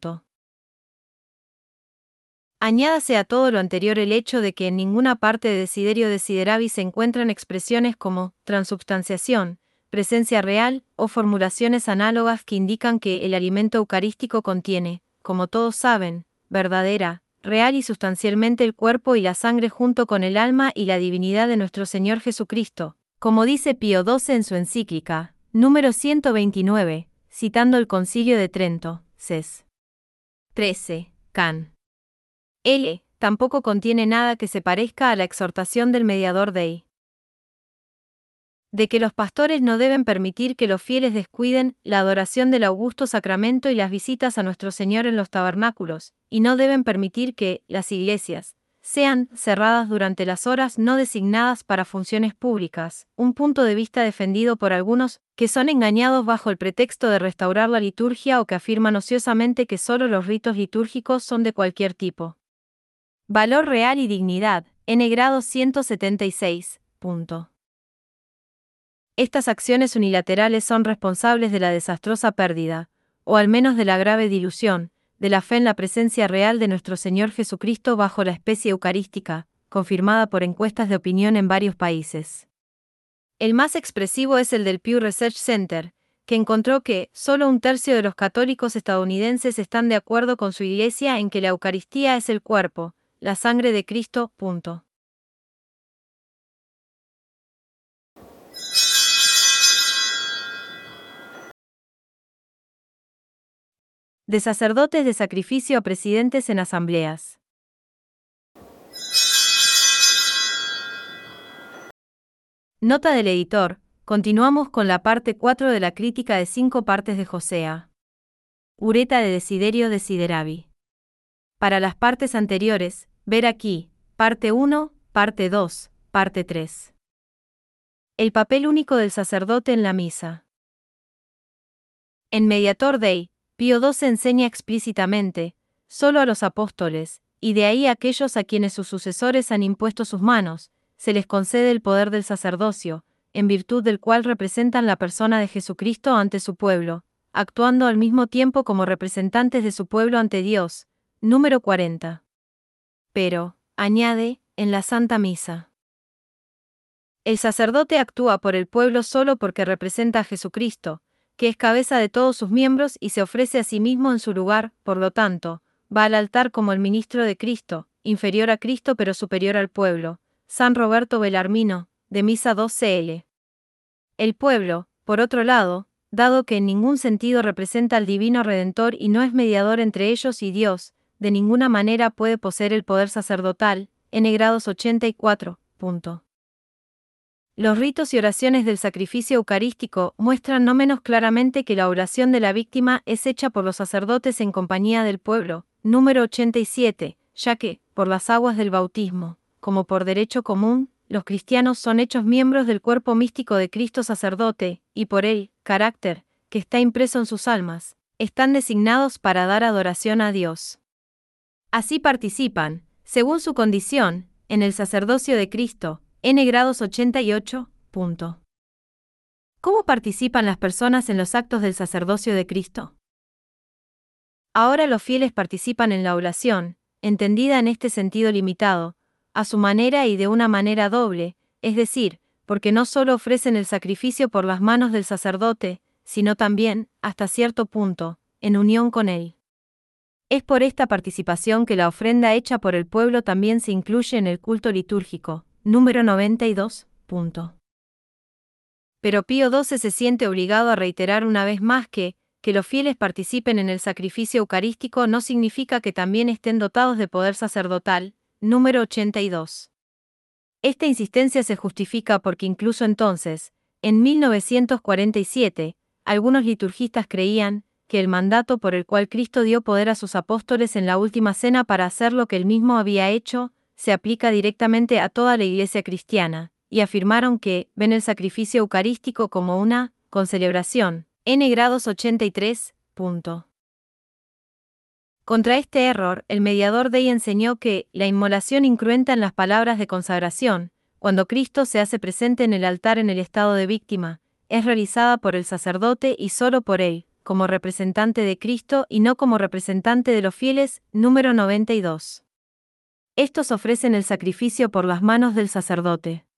Añádase a todo lo anterior el hecho de que en ninguna parte de Desiderio Desideravi se encuentran expresiones como transubstanciación, presencia real, o formulaciones análogas que indican que el alimento eucarístico contiene, como todos saben, verdadera, real y sustancialmente el cuerpo y la sangre junto con el alma y la divinidad de nuestro Señor Jesucristo, como dice Pío XII en su encíclica, número 129, citando el Concilio de Trento, Ces. 13, Can. L. Tampoco contiene nada que se parezca a la exhortación del mediador Dei. De que los pastores no deben permitir que los fieles descuiden la adoración del augusto sacramento y las visitas a nuestro Señor en los tabernáculos, y no deben permitir que las iglesias sean cerradas durante las horas no designadas para funciones públicas, un punto de vista defendido por algunos que son engañados bajo el pretexto de restaurar la liturgia o que afirman ociosamente que solo los ritos litúrgicos son de cualquier tipo. Valor real y dignidad, N. grado 176. Estas acciones unilaterales son responsables de la desastrosa pérdida, o al menos de la grave dilución, de la fe en la presencia real de nuestro Señor Jesucristo bajo la especie eucarística, confirmada por encuestas de opinión en varios países. El más expresivo es el del Pew Research Center, que encontró que solo 1/3 de los católicos estadounidenses están de acuerdo con su iglesia en que la Eucaristía es el cuerpo, la sangre de Cristo. De sacerdotes de sacrificio a presidentes en asambleas. Nota del editor, continuamos con la parte 4 de la crítica de 5 partes de Josea. Ureta de Desiderio Desideravi. Para las partes anteriores, ver aquí, parte 1, Parte 2, parte 3. El papel único del sacerdote en la misa. En Mediator Dei, Pío XII enseña explícitamente, solo a los apóstoles, y de ahí a aquellos a quienes sus sucesores han impuesto sus manos, se les concede el poder del sacerdocio, en virtud del cual representan la persona de Jesucristo ante su pueblo, actuando al mismo tiempo como representantes de su pueblo ante Dios. Número 40. Pero, añade, en la Santa Misa. El sacerdote actúa por el pueblo solo porque representa a Jesucristo, que es cabeza de todos sus miembros y se ofrece a sí mismo en su lugar, por lo tanto, va al altar como el ministro de Cristo, inferior a Cristo pero superior al pueblo. San Roberto Belarmino, de Misa 2 CL. El pueblo, por otro lado, dado que en ningún sentido representa al divino Redentor y no es mediador entre ellos y Dios, de ninguna manera puede poseer el poder sacerdotal. N. grados 84. Los ritos y oraciones del sacrificio eucarístico muestran no menos claramente que la oración de la víctima es hecha por los sacerdotes en compañía del pueblo. Número 87, ya que, por las aguas del bautismo, como por derecho común, los cristianos son hechos miembros del cuerpo místico de Cristo sacerdote, y por el carácter que está impreso en sus almas, están designados para dar adoración a Dios. Así participan, según su condición, en el sacerdocio de Cristo. N. grados 88. ¿Cómo participan las personas en los actos del sacerdocio de Cristo? Ahora los fieles participan en la oblación, entendida en este sentido limitado, a su manera y de una manera doble, es decir, porque no solo ofrecen el sacrificio por las manos del sacerdote, sino también, hasta cierto punto, en unión con él. Es por esta participación que la ofrenda hecha por el pueblo también se incluye en el culto litúrgico. Número 92. Pero Pío XII se siente obligado a reiterar una vez más que los fieles participen en el sacrificio eucarístico no significa que también estén dotados de poder sacerdotal. Número 82. Esta insistencia se justifica porque incluso entonces, en 1947, algunos liturgistas creían que el mandato por el cual Cristo dio poder a sus apóstoles en la última cena para hacer lo que él mismo había hecho, se aplica directamente a toda la Iglesia cristiana, y afirmaron que ven el sacrificio eucarístico como una concelebración. N. grados 83. Contra este error, el Mediator Dei enseñó que la inmolación incruenta en las palabras de consagración, cuando Cristo se hace presente en el altar en el estado de víctima, es realizada por el sacerdote y solo por él, como representante de Cristo y no como representante de los fieles. Número 92. Estos ofrecen el sacrificio por las manos del sacerdote.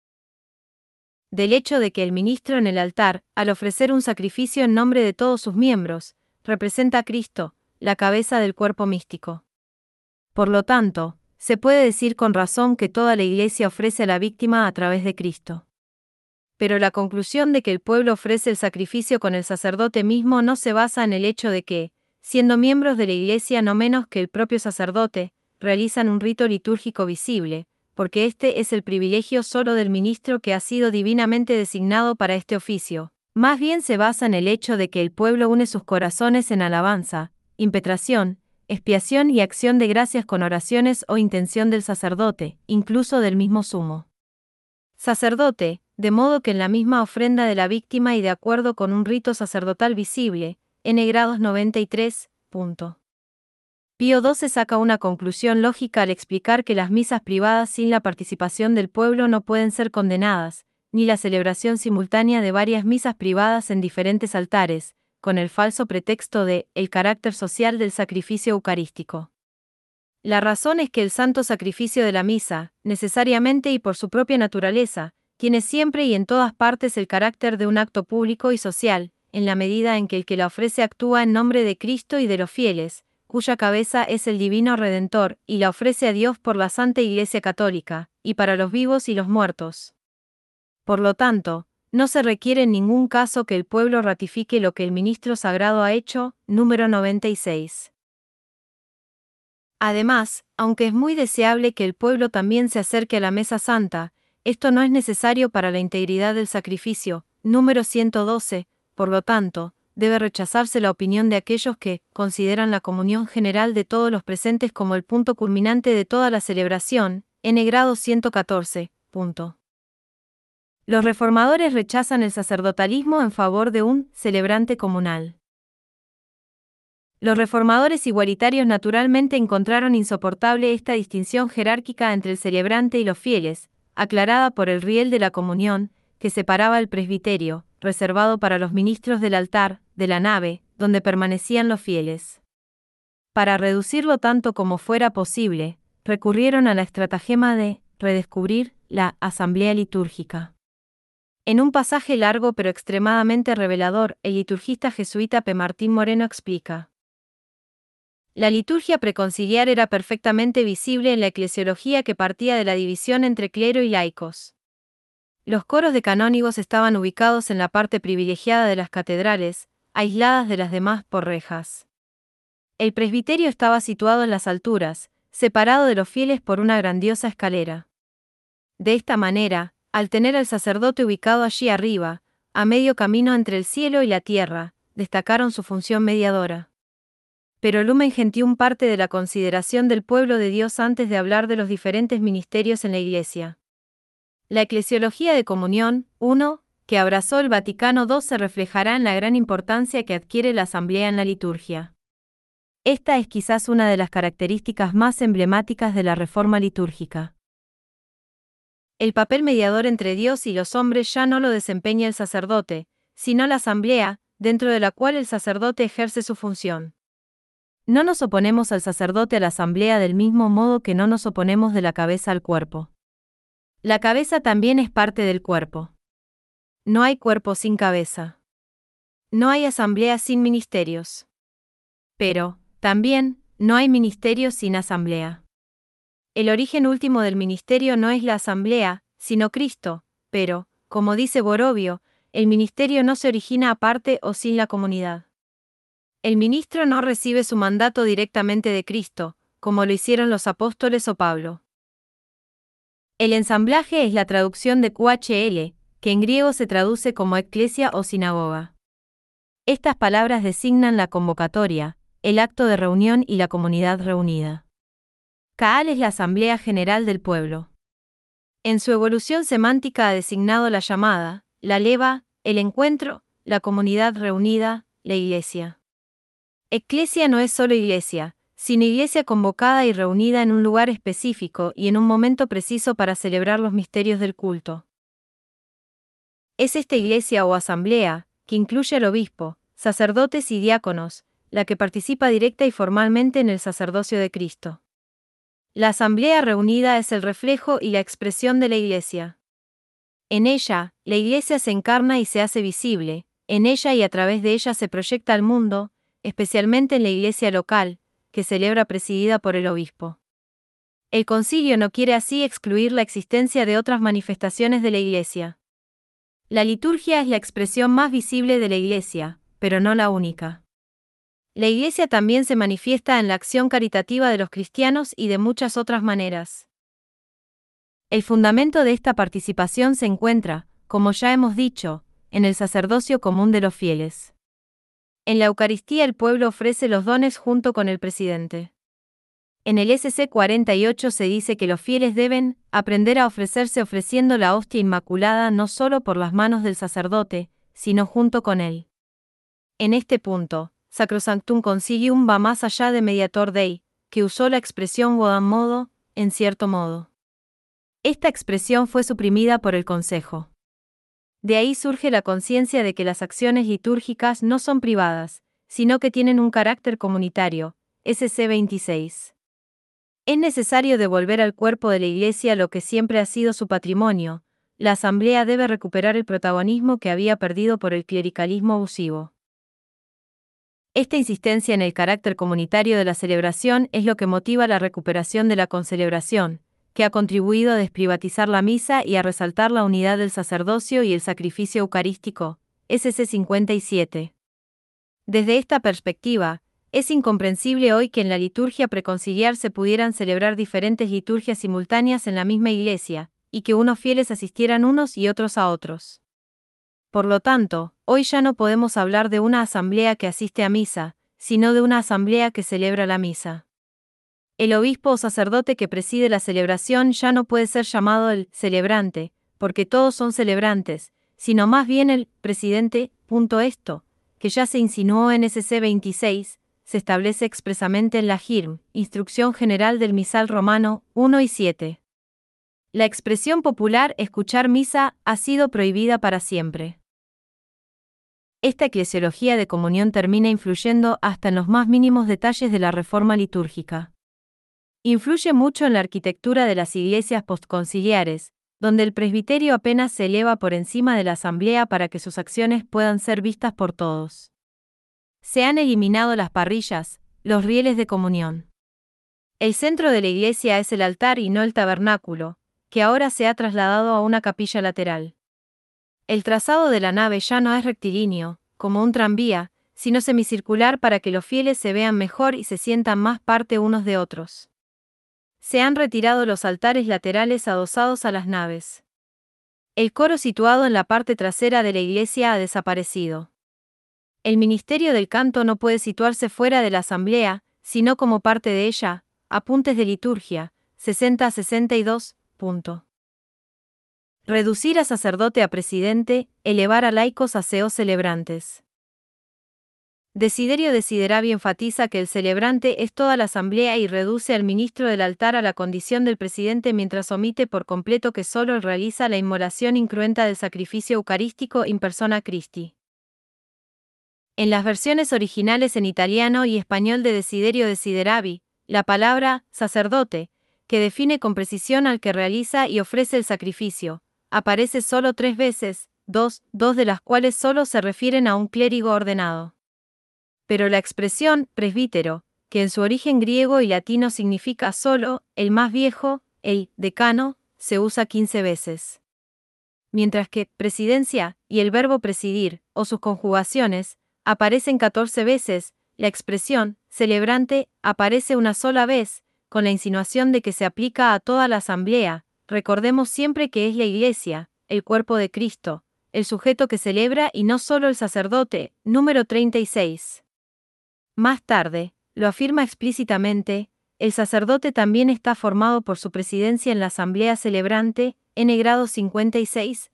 Del hecho de que el ministro en el altar, al ofrecer un sacrificio en nombre de todos sus miembros, representa a Cristo, la cabeza del cuerpo místico. Por lo tanto, se puede decir con razón que toda la Iglesia ofrece a la víctima a través de Cristo. Pero la conclusión de que el pueblo ofrece el sacrificio con el sacerdote mismo no se basa en el hecho de que, siendo miembros de la Iglesia no menos que el propio sacerdote, realizan un rito litúrgico visible, porque este es el privilegio solo del ministro que ha sido divinamente designado para este oficio. Más bien se basa en el hecho de que el pueblo une sus corazones en alabanza, impetración, expiación y acción de gracias con oraciones o intención del sacerdote, incluso del mismo sumo sacerdote, de modo que en la misma ofrenda de la víctima y de acuerdo con un rito sacerdotal visible. N. grados 93. Pío XII saca una conclusión lógica al explicar que las misas privadas sin la participación del pueblo no pueden ser condenadas, ni la celebración simultánea de varias misas privadas en diferentes altares, con el falso pretexto de el carácter social del sacrificio eucarístico. La razón es que el santo sacrificio de la misa, necesariamente y por su propia naturaleza, tiene siempre y en todas partes el carácter de un acto público y social, en la medida en que el que la ofrece actúa en nombre de Cristo y de los fieles, cuya cabeza es el divino Redentor, y la ofrece a Dios por la Santa Iglesia Católica, y para los vivos y los muertos. Por lo tanto, no se requiere en ningún caso que el pueblo ratifique lo que el ministro sagrado ha hecho. Número 96. Además, aunque es muy deseable que el pueblo también se acerque a la mesa santa, esto no es necesario para la integridad del sacrificio. Número 112, por lo tanto, debe rechazarse la opinión de aquellos que consideran la comunión general de todos los presentes como el punto culminante de toda la celebración. N grado 114. Los reformadores rechazan el sacerdotalismo en favor de un celebrante comunal. Los reformadores igualitarios naturalmente encontraron insoportable esta distinción jerárquica entre el celebrante y los fieles, aclarada por el riel de la comunión, que separaba el presbiterio, reservado para los ministros del altar, de la nave, donde permanecían los fieles. Para reducirlo tanto como fuera posible, recurrieron a la estratagema de redescubrir la asamblea litúrgica. En un pasaje largo pero extremadamente revelador, el liturgista jesuita P. Martín Moreno explica: la liturgia preconciliar era perfectamente visible en la eclesiología que partía de la división entre clero y laicos. Los coros de canónigos estaban ubicados en la parte privilegiada de las catedrales, aisladas de las demás por rejas. El presbiterio estaba situado en las alturas, separado de los fieles por una grandiosa escalera. De esta manera, al tener al sacerdote ubicado allí arriba, a medio camino entre el cielo y la tierra, destacaron su función mediadora. Pero Lumen Gentium parte de la consideración del pueblo de Dios antes de hablar de los diferentes ministerios en la Iglesia. La eclesiología de comunión, 1, que abrazó el Vaticano II, se reflejará en la gran importancia que adquiere la asamblea en la liturgia. Esta es quizás una de las características más emblemáticas de la reforma litúrgica. El papel mediador entre Dios y los hombres ya no lo desempeña el sacerdote, sino la asamblea, dentro de la cual el sacerdote ejerce su función. No nos oponemos al sacerdote a la asamblea del mismo modo que no nos oponemos de la cabeza al cuerpo. La cabeza también es parte del cuerpo. No hay cuerpo sin cabeza. No hay asamblea sin ministerios. Pero, también, no hay ministerio sin asamblea. El origen último del ministerio no es la asamblea, sino Cristo, pero, como dice Borovio, el ministerio no se origina aparte o sin la comunidad. El ministro no recibe su mandato directamente de Cristo, como lo hicieron los apóstoles o Pablo. El ensamblaje es la traducción de QHL, que en griego se traduce como eclesia o sinagoga. Estas palabras designan la convocatoria, el acto de reunión y la comunidad reunida. Kaal es la asamblea general del pueblo. En su evolución semántica ha designado la llamada, la leva, el encuentro, la comunidad reunida, la iglesia. Eclesia no es solo iglesia, sino iglesia convocada y reunida en un lugar específico y en un momento preciso para celebrar los misterios del culto. Es esta iglesia o asamblea, que incluye al obispo, sacerdotes y diáconos, la que participa directa y formalmente en el sacerdocio de Cristo. La asamblea reunida es el reflejo y la expresión de la iglesia. En ella, la iglesia se encarna y se hace visible, en ella y a través de ella se proyecta al mundo, especialmente en la iglesia local, que celebra presidida por el obispo. El concilio no quiere así excluir la existencia de otras manifestaciones de la iglesia. La liturgia es la expresión más visible de la iglesia, pero no la única. La iglesia también se manifiesta en la acción caritativa de los cristianos y de muchas otras maneras. El fundamento de esta participación se encuentra, como ya hemos dicho, en el sacerdocio común de los fieles. En la Eucaristía el pueblo ofrece los dones junto con el presidente. En el SC 48 se dice que los fieles deben aprender a ofrecerse ofreciendo la hostia inmaculada no solo por las manos del sacerdote, sino junto con él. En este punto, Sacrosanctum Concilium va más allá de Mediator Dei, que usó la expresión quodam modo, en cierto modo. Esta expresión fue suprimida por el Consejo. De ahí surge la conciencia de que las acciones litúrgicas no son privadas, sino que tienen un carácter comunitario, SC 26. Es necesario devolver al cuerpo de la Iglesia lo que siempre ha sido su patrimonio, la asamblea debe recuperar el protagonismo que había perdido por el clericalismo abusivo. Esta insistencia en el carácter comunitario de la celebración es lo que motiva la recuperación de la concelebración, que ha contribuido a desprivatizar la misa y a resaltar la unidad del sacerdocio y el sacrificio eucarístico, SC 57. Desde esta perspectiva, es incomprensible hoy que en la liturgia preconciliar se pudieran celebrar diferentes liturgias simultáneas en la misma iglesia, y que unos fieles asistieran unos y otros a otros. Por lo tanto, hoy ya no podemos hablar de una asamblea que asiste a misa, sino de una asamblea que celebra la misa. El obispo o sacerdote que preside la celebración ya no puede ser llamado el celebrante, porque todos son celebrantes, sino más bien el presidente. Esto, que ya se insinuó en SC 26, se establece expresamente en la JIRM, Instrucción General del Misal Romano 1 y 7. La expresión popular escuchar misa ha sido prohibida para siempre. Esta eclesiología de comunión termina influyendo hasta en los más mínimos detalles de la reforma litúrgica. Influye mucho en la arquitectura de las iglesias postconciliares, donde el presbiterio apenas se eleva por encima de la asamblea para que sus acciones puedan ser vistas por todos. Se han eliminado las parrillas, los rieles de comunión. El centro de la iglesia es el altar y no el tabernáculo, que ahora se ha trasladado a una capilla lateral. El trazado de la nave ya no es rectilíneo, como un tranvía, sino semicircular para que los fieles se vean mejor y se sientan más parte unos de otros. Se han retirado los altares laterales adosados a las naves. El coro situado en la parte trasera de la iglesia ha desaparecido. El ministerio del canto no puede situarse fuera de la asamblea, sino como parte de ella. Apuntes de liturgia, 60-62. Reducir a sacerdote a presidente, elevar a laicos a seos celebrantes. Desiderio Desideravi enfatiza que el celebrante es toda la asamblea y reduce al ministro del altar a la condición del presidente mientras omite por completo que solo él realiza la inmolación incruenta del sacrificio eucarístico in persona Christi. En las versiones originales en italiano y español de Desiderio Desideravi, la palabra sacerdote, que define con precisión al que realiza y ofrece el sacrificio, aparece solo 3 veces, dos de las cuales solo se refieren a un clérigo ordenado. Pero la expresión presbítero, que en su origen griego y latino significa solo, el más viejo, el decano, se usa 15 veces. Mientras que presidencia y el verbo presidir, o sus conjugaciones, aparecen 14 veces, la expresión celebrante aparece una sola vez, con la insinuación de que se aplica a toda la asamblea. Recordemos siempre que es la Iglesia, el cuerpo de Cristo, el sujeto que celebra y no solo el sacerdote. Número 36. Más tarde, lo afirma explícitamente, el sacerdote también está formado por su presidencia en la asamblea celebrante, n 56.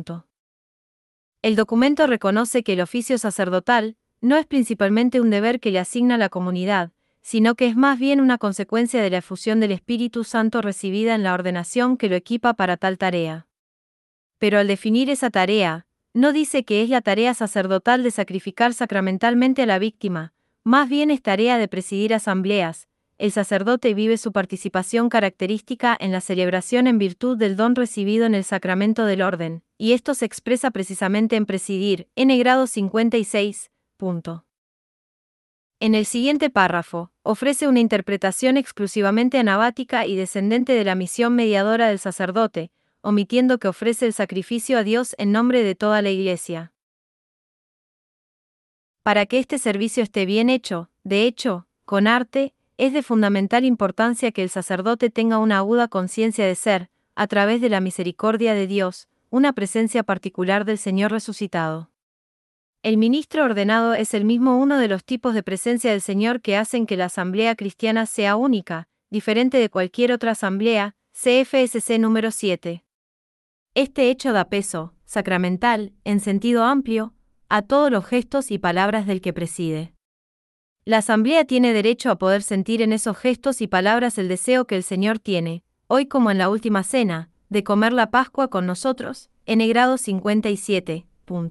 El documento reconoce que el oficio sacerdotal no es principalmente un deber que le asigna la comunidad, sino que es más bien una consecuencia de la efusión del Espíritu Santo recibida en la ordenación que lo equipa para tal tarea. Pero al definir esa tarea, no dice que es la tarea sacerdotal de sacrificar sacramentalmente a la víctima, más bien es tarea de presidir asambleas. El sacerdote vive su participación característica en la celebración en virtud del don recibido en el sacramento del orden, y esto se expresa precisamente en presidir, n 56. En el siguiente párrafo, ofrece una interpretación exclusivamente anabática y descendente de la misión mediadora del sacerdote, omitiendo que ofrece el sacrificio a Dios en nombre de toda la Iglesia. Para que este servicio esté bien hecho, de hecho, con arte, es de fundamental importancia que el sacerdote tenga una aguda conciencia de ser, a través de la misericordia de Dios, una presencia particular del Señor resucitado. El ministro ordenado es el mismo uno de los tipos de presencia del Señor que hacen que la asamblea cristiana sea única, diferente de cualquier otra asamblea. CFSC número 7. Este hecho da peso, sacramental, en sentido amplio, a todos los gestos y palabras del que preside. La asamblea tiene derecho a poder sentir en esos gestos y palabras el deseo que el Señor tiene, hoy como en la última cena, de comer la Pascua con nosotros, n 57.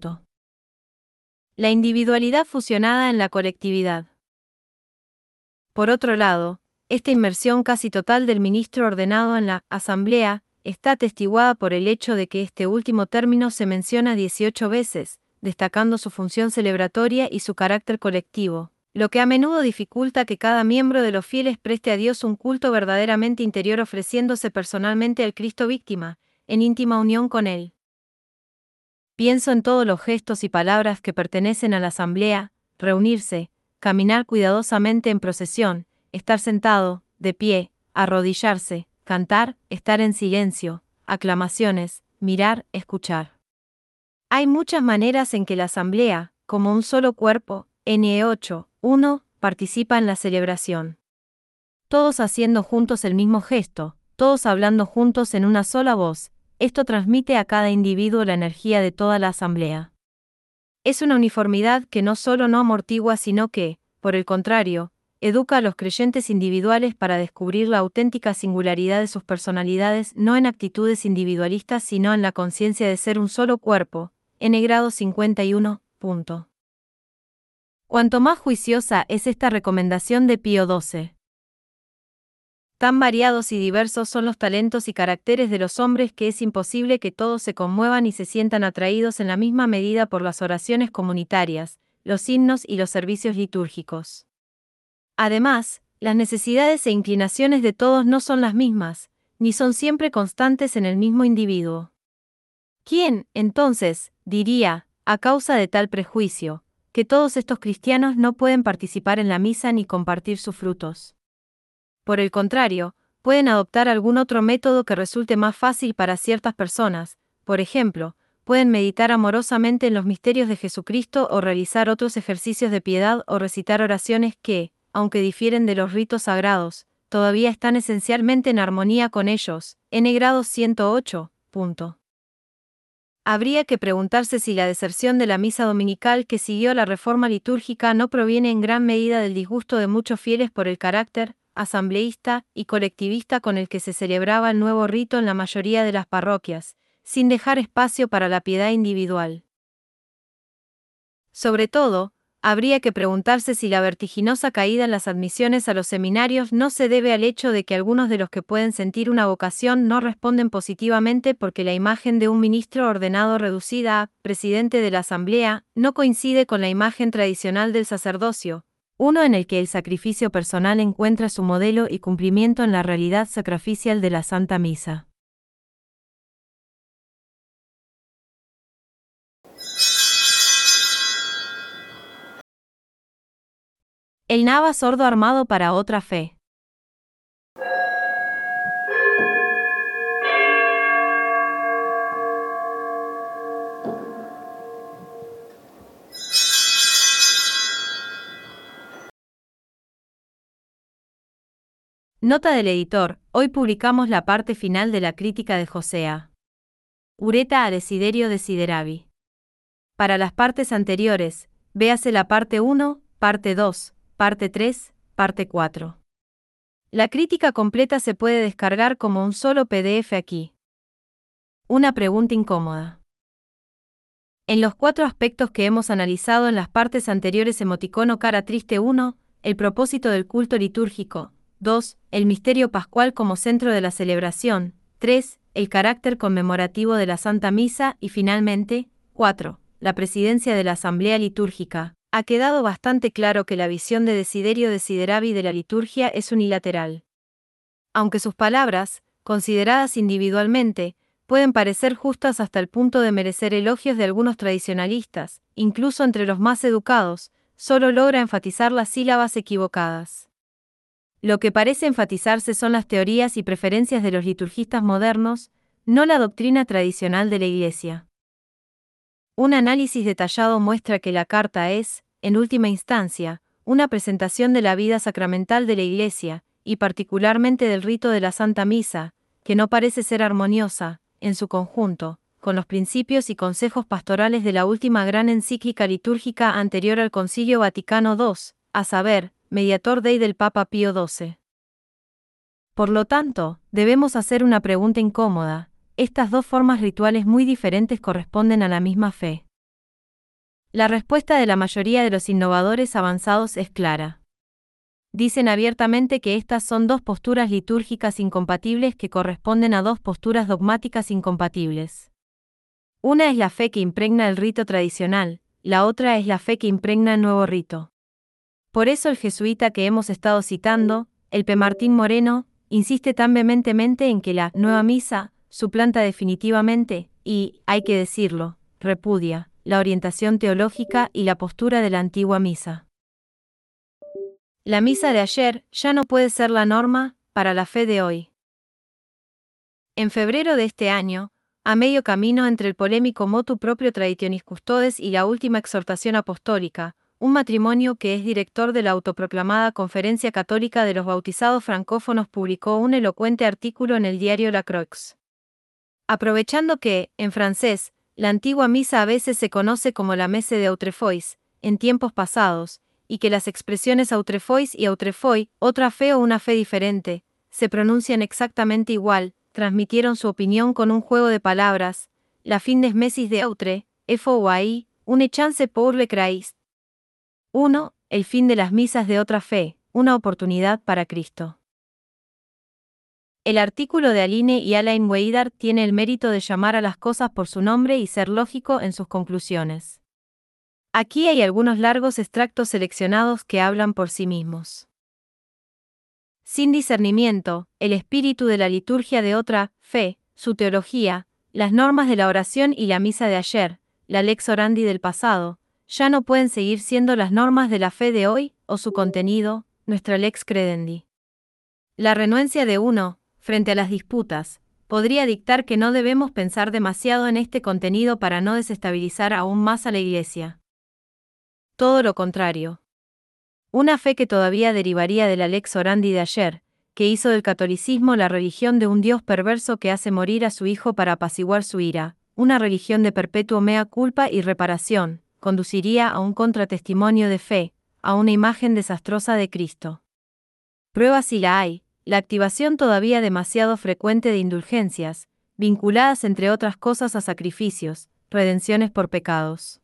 La individualidad fusionada en la colectividad. Por otro lado, esta inmersión casi total del ministro ordenado en la asamblea está atestiguada por el hecho de que este último término se menciona 18 veces, destacando su función celebratoria y su carácter colectivo, lo que a menudo dificulta que cada miembro de los fieles preste a Dios un culto verdaderamente interior ofreciéndose personalmente al Cristo víctima, en íntima unión con Él. Pienso en todos los gestos y palabras que pertenecen a la asamblea: reunirse, caminar cuidadosamente en procesión, estar sentado, de pie, arrodillarse, cantar, estar en silencio, aclamaciones, mirar, escuchar. Hay muchas maneras en que la asamblea, como un solo cuerpo, n 8, 1, participa en la celebración. todos haciendo juntos el mismo gesto, todos hablando juntos en una sola voz. Esto transmite a cada individuo la energía de toda la asamblea. Es una uniformidad que no solo no amortigua, sino que, por el contrario, educa a los creyentes individuales para descubrir la auténtica singularidad de sus personalidades, no en actitudes individualistas sino en la conciencia de ser un solo cuerpo. N. 51. Cuanto más juiciosa es esta recomendación de Pío XII. Tan variados y diversos son los talentos y caracteres de los hombres que es imposible que todos se conmuevan y se sientan atraídos en la misma medida por las oraciones comunitarias, los himnos y los servicios litúrgicos. Además, las necesidades e inclinaciones de todos no son las mismas, ni son siempre constantes en el mismo individuo. ¿Quién, entonces, diría, a causa de tal prejuicio, que todos estos cristianos no pueden participar en la misa ni compartir sus frutos? Por el contrario, pueden adoptar algún otro método que resulte más fácil para ciertas personas, por ejemplo, pueden meditar amorosamente en los misterios de Jesucristo o realizar otros ejercicios de piedad o recitar oraciones que, aunque difieren de los ritos sagrados, todavía están esencialmente en armonía con ellos. N. 108. Habría que preguntarse si la deserción de la misa dominical que siguió la reforma litúrgica no proviene en gran medida del disgusto de muchos fieles por el carácter asambleísta y colectivista con el que se celebraba el nuevo rito en la mayoría de las parroquias, sin dejar espacio para la piedad individual. Sobre todo, habría que preguntarse si la vertiginosa caída en las admisiones a los seminarios no se debe al hecho de que algunos de los que pueden sentir una vocación no responden positivamente porque la imagen de un ministro ordenado reducida a presidente de la asamblea no coincide con la imagen tradicional del sacerdocio, uno en el que el sacrificio personal encuentra su modelo y cumplimiento en la realidad sacrificial de la Santa Misa. El nava sordo armado para otra fe. Nota del editor, hoy publicamos la parte final de la crítica de José A. Ureta a Desiderio Desideravi. Para las partes anteriores, véase la parte 1, parte 2, parte 3, parte 4. La crítica completa se puede descargar como un solo PDF aquí. Una pregunta incómoda. En los 4 aspectos que hemos analizado en las partes anteriores, emoticono cara triste 1, el propósito del culto litúrgico, 2, el misterio pascual como centro de la celebración, 3, el carácter conmemorativo de la Santa Misa y finalmente, 4, la presidencia de la Asamblea Litúrgica, ha quedado bastante claro que la visión de Desiderio Desideravi de la liturgia es unilateral. Aunque sus palabras, consideradas individualmente, pueden parecer justas hasta el punto de merecer elogios de algunos tradicionalistas, incluso entre los más educados, solo logra enfatizar las sílabas equivocadas. Lo que parece enfatizarse son las teorías y preferencias de los liturgistas modernos, no la doctrina tradicional de la Iglesia. Un análisis detallado muestra que la carta es, en última instancia, una presentación de la vida sacramental de la Iglesia, y particularmente del rito de la Santa Misa, que no parece ser armoniosa, en su conjunto, con los principios y consejos pastorales de la última gran encíclica litúrgica anterior al Concilio Vaticano II, a saber, Mediator Dei del Papa Pío XII. Por lo tanto, debemos hacer una pregunta incómoda: ¿estas dos formas rituales muy diferentes corresponden a la misma fe? La respuesta de la mayoría de los innovadores avanzados es clara. Dicen abiertamente que estas son dos posturas litúrgicas incompatibles que corresponden a dos posturas dogmáticas incompatibles. Una es la fe que impregna el rito tradicional, la otra es la fe que impregna el nuevo rito. Por eso el jesuita que hemos estado citando, el P. Martín Moreno, insiste tan vehementemente en que la nueva misa suplanta definitivamente, y, hay que decirlo, repudia, la orientación teológica y la postura de la antigua misa. La misa de ayer ya no puede ser la norma para la fe de hoy. En febrero de este año, a medio camino entre el polémico motu proprio Traditionis Custodes y la última exhortación apostólica, un matrimonio que es director de la autoproclamada Conferencia Católica de los Bautizados Francófonos, publicó un elocuente artículo en el diario La Croix. Aprovechando que, en francés, la antigua misa a veces se conoce como la messe de Autrefois, en tiempos pasados, y que las expresiones Autrefois y Autrefoi, otra fe o una fe diferente, se pronuncian exactamente igual, transmitieron su opinión con un juego de palabras: la fin des messes de Autre, foi, une chance pour le Christ. 1. El fin de las misas de otra fe, una oportunidad para Cristo. El artículo de Aline y Alain Weidart tiene el mérito de llamar a las cosas por su nombre y ser lógico en sus conclusiones. Aquí hay algunos largos extractos seleccionados que hablan por sí mismos. Sin discernimiento, el espíritu de la liturgia de otra fe, su teología, las normas de la oración y la misa de ayer, la lex orandi del pasado, ya no pueden seguir siendo las normas de la fe de hoy, o su contenido, nuestra lex credendi. La renuencia de uno, frente a las disputas, podría dictar que no debemos pensar demasiado en este contenido para no desestabilizar aún más a la Iglesia. Todo lo contrario. Una fe que todavía derivaría de la lex orandi de ayer, que hizo del catolicismo la religión de un Dios perverso que hace morir a su Hijo para apaciguar su ira, una religión de perpetuo mea culpa y reparación, conduciría a un contratestimonio de fe, a una imagen desastrosa de Cristo. Prueba si la hay, la activación todavía demasiado frecuente de indulgencias, vinculadas entre otras cosas a sacrificios, redenciones por pecados.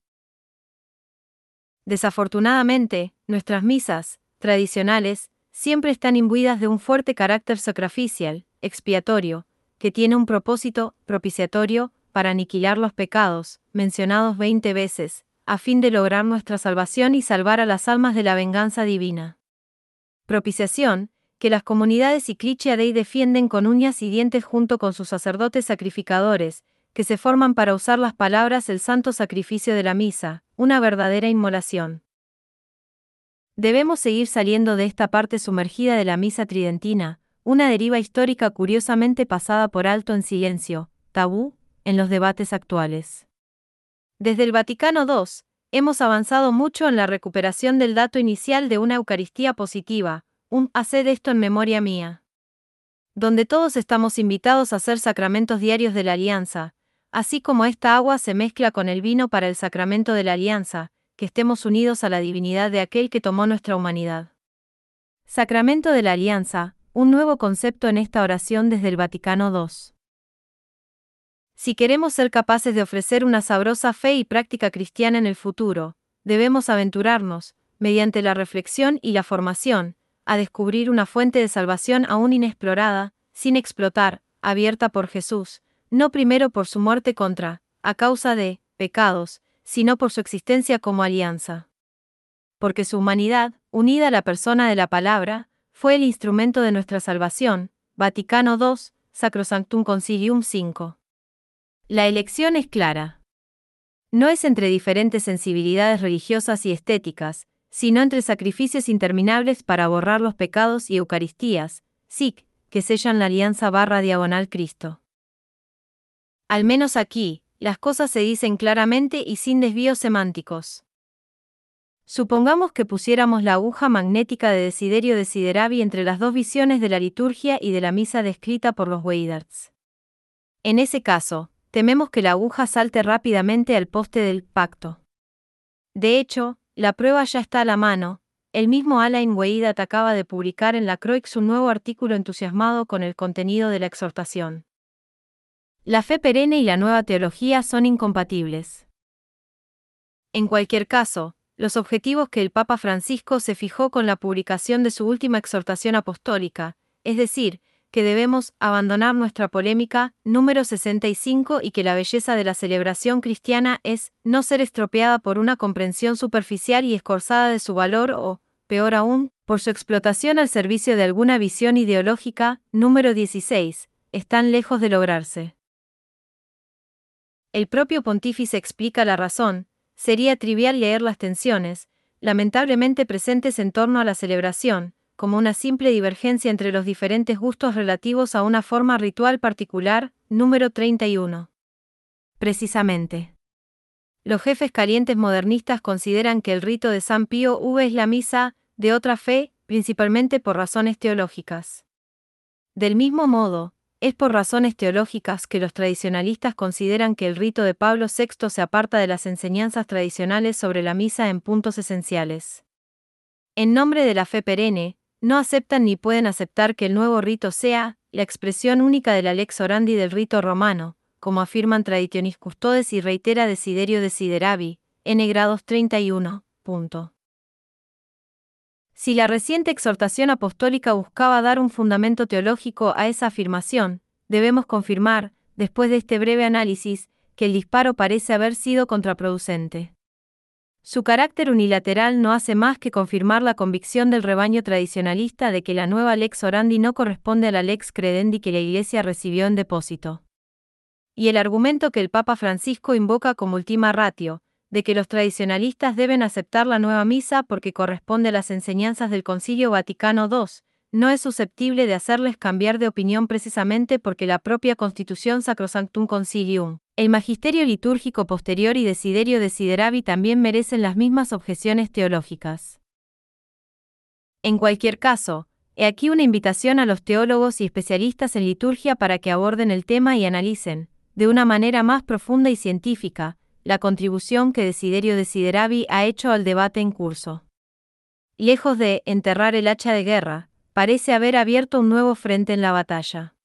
Desafortunadamente, nuestras misas, tradicionales, siempre están imbuidas de un fuerte carácter sacrificial, expiatorio, que tiene un propósito propiciatorio para aniquilar los pecados, mencionados 20 veces, a fin de lograr nuestra salvación y salvar a las almas de la venganza divina. Propiciación, que las comunidades y Clichy Dei defienden con uñas y dientes junto con sus sacerdotes sacrificadores, que se forman para usar las palabras el santo sacrificio de la misa, una verdadera inmolación. Debemos seguir saliendo de esta parte sumergida de la misa tridentina, una deriva histórica curiosamente pasada por alto en silencio, tabú, en los debates actuales. Desde el Vaticano II, hemos avanzado mucho en la recuperación del dato inicial de una Eucaristía positiva, un «haced esto en memoria mía», donde todos estamos invitados a hacer sacramentos diarios de la alianza, así como esta agua se mezcla con el vino para el sacramento de la alianza, que estemos unidos a la divinidad de aquel que tomó nuestra humanidad. Sacramento de la alianza, un nuevo concepto en esta oración desde el Vaticano II. Si queremos ser capaces de ofrecer una sabrosa fe y práctica cristiana en el futuro, debemos aventurarnos, mediante la reflexión y la formación, a descubrir una fuente de salvación aún inexplorada, sin explotar, abierta por Jesús, no primero por su muerte a causa de, pecados, sino por su existencia como alianza. Porque su humanidad, unida a la persona de la palabra, fue el instrumento de nuestra salvación. Vaticano II, Sacrosanctum Concilium 5. La elección es clara. No es entre diferentes sensibilidades religiosas y estéticas, sino entre sacrificios interminables para borrar los pecados y Eucaristías, SIC, que sellan la alianza / Cristo. Al menos aquí, las cosas se dicen claramente y sin desvíos semánticos. Supongamos que pusiéramos la aguja magnética de Desiderio Desideravi entre las dos visiones de la liturgia y de la misa descrita por los Weidarts. En ese caso, tememos que la aguja salte rápidamente al poste del pacto. De hecho, la prueba ya está a la mano. El mismo Alain Weidart acaba de publicar en La Croix un nuevo artículo entusiasmado con el contenido de la exhortación. La fe perenne y la nueva teología son incompatibles. En cualquier caso, los objetivos que el Papa Francisco se fijó con la publicación de su última exhortación apostólica, es decir, que debemos abandonar nuestra polémica, número 65, y que la belleza de la celebración cristiana es no ser estropeada por una comprensión superficial y escorzada de su valor o, peor aún, por su explotación al servicio de alguna visión ideológica, número 16, están lejos de lograrse. El propio pontífice explica la razón. Sería trivial leer las tensiones, lamentablemente presentes en torno a la celebración, como una simple divergencia entre los diferentes gustos relativos a una forma ritual particular, número 31. Precisamente. los jefes calientes modernistas consideran que el rito de San Pío V es la misa de otra fe, principalmente por razones teológicas. Del mismo modo, es por razones teológicas que los tradicionalistas consideran que el rito de Pablo VI se aparta de las enseñanzas tradicionales sobre la misa en puntos esenciales. En nombre de la fe perenne, no aceptan ni pueden aceptar que el nuevo rito sea la expresión única de la lex orandi del rito romano, como afirman Traditionis Custodes y reitera Desiderio Desideravi, N. grados 31. Si la reciente exhortación apostólica buscaba dar un fundamento teológico a esa afirmación, debemos confirmar, después de este breve análisis, que el disparo parece haber sido contraproducente. Su carácter unilateral no hace más que confirmar la convicción del rebaño tradicionalista de que la nueva lex orandi no corresponde a la lex credendi que la Iglesia recibió en depósito. Y el argumento que el Papa Francisco invoca como ultima ratio, de que los tradicionalistas deben aceptar la nueva misa porque corresponde a las enseñanzas del Concilio Vaticano II, no es susceptible de hacerles cambiar de opinión precisamente porque la propia Constitución Sacrosanctum Concilium, el magisterio litúrgico posterior y Desiderio Desideravi también merecen las mismas objeciones teológicas. En cualquier caso, he aquí una invitación a los teólogos y especialistas en liturgia para que aborden el tema y analicen, de una manera más profunda y científica, la contribución que Desiderio Desideravi ha hecho al debate en curso. Lejos de enterrar el hacha de guerra, parece haber abierto un nuevo frente en la batalla.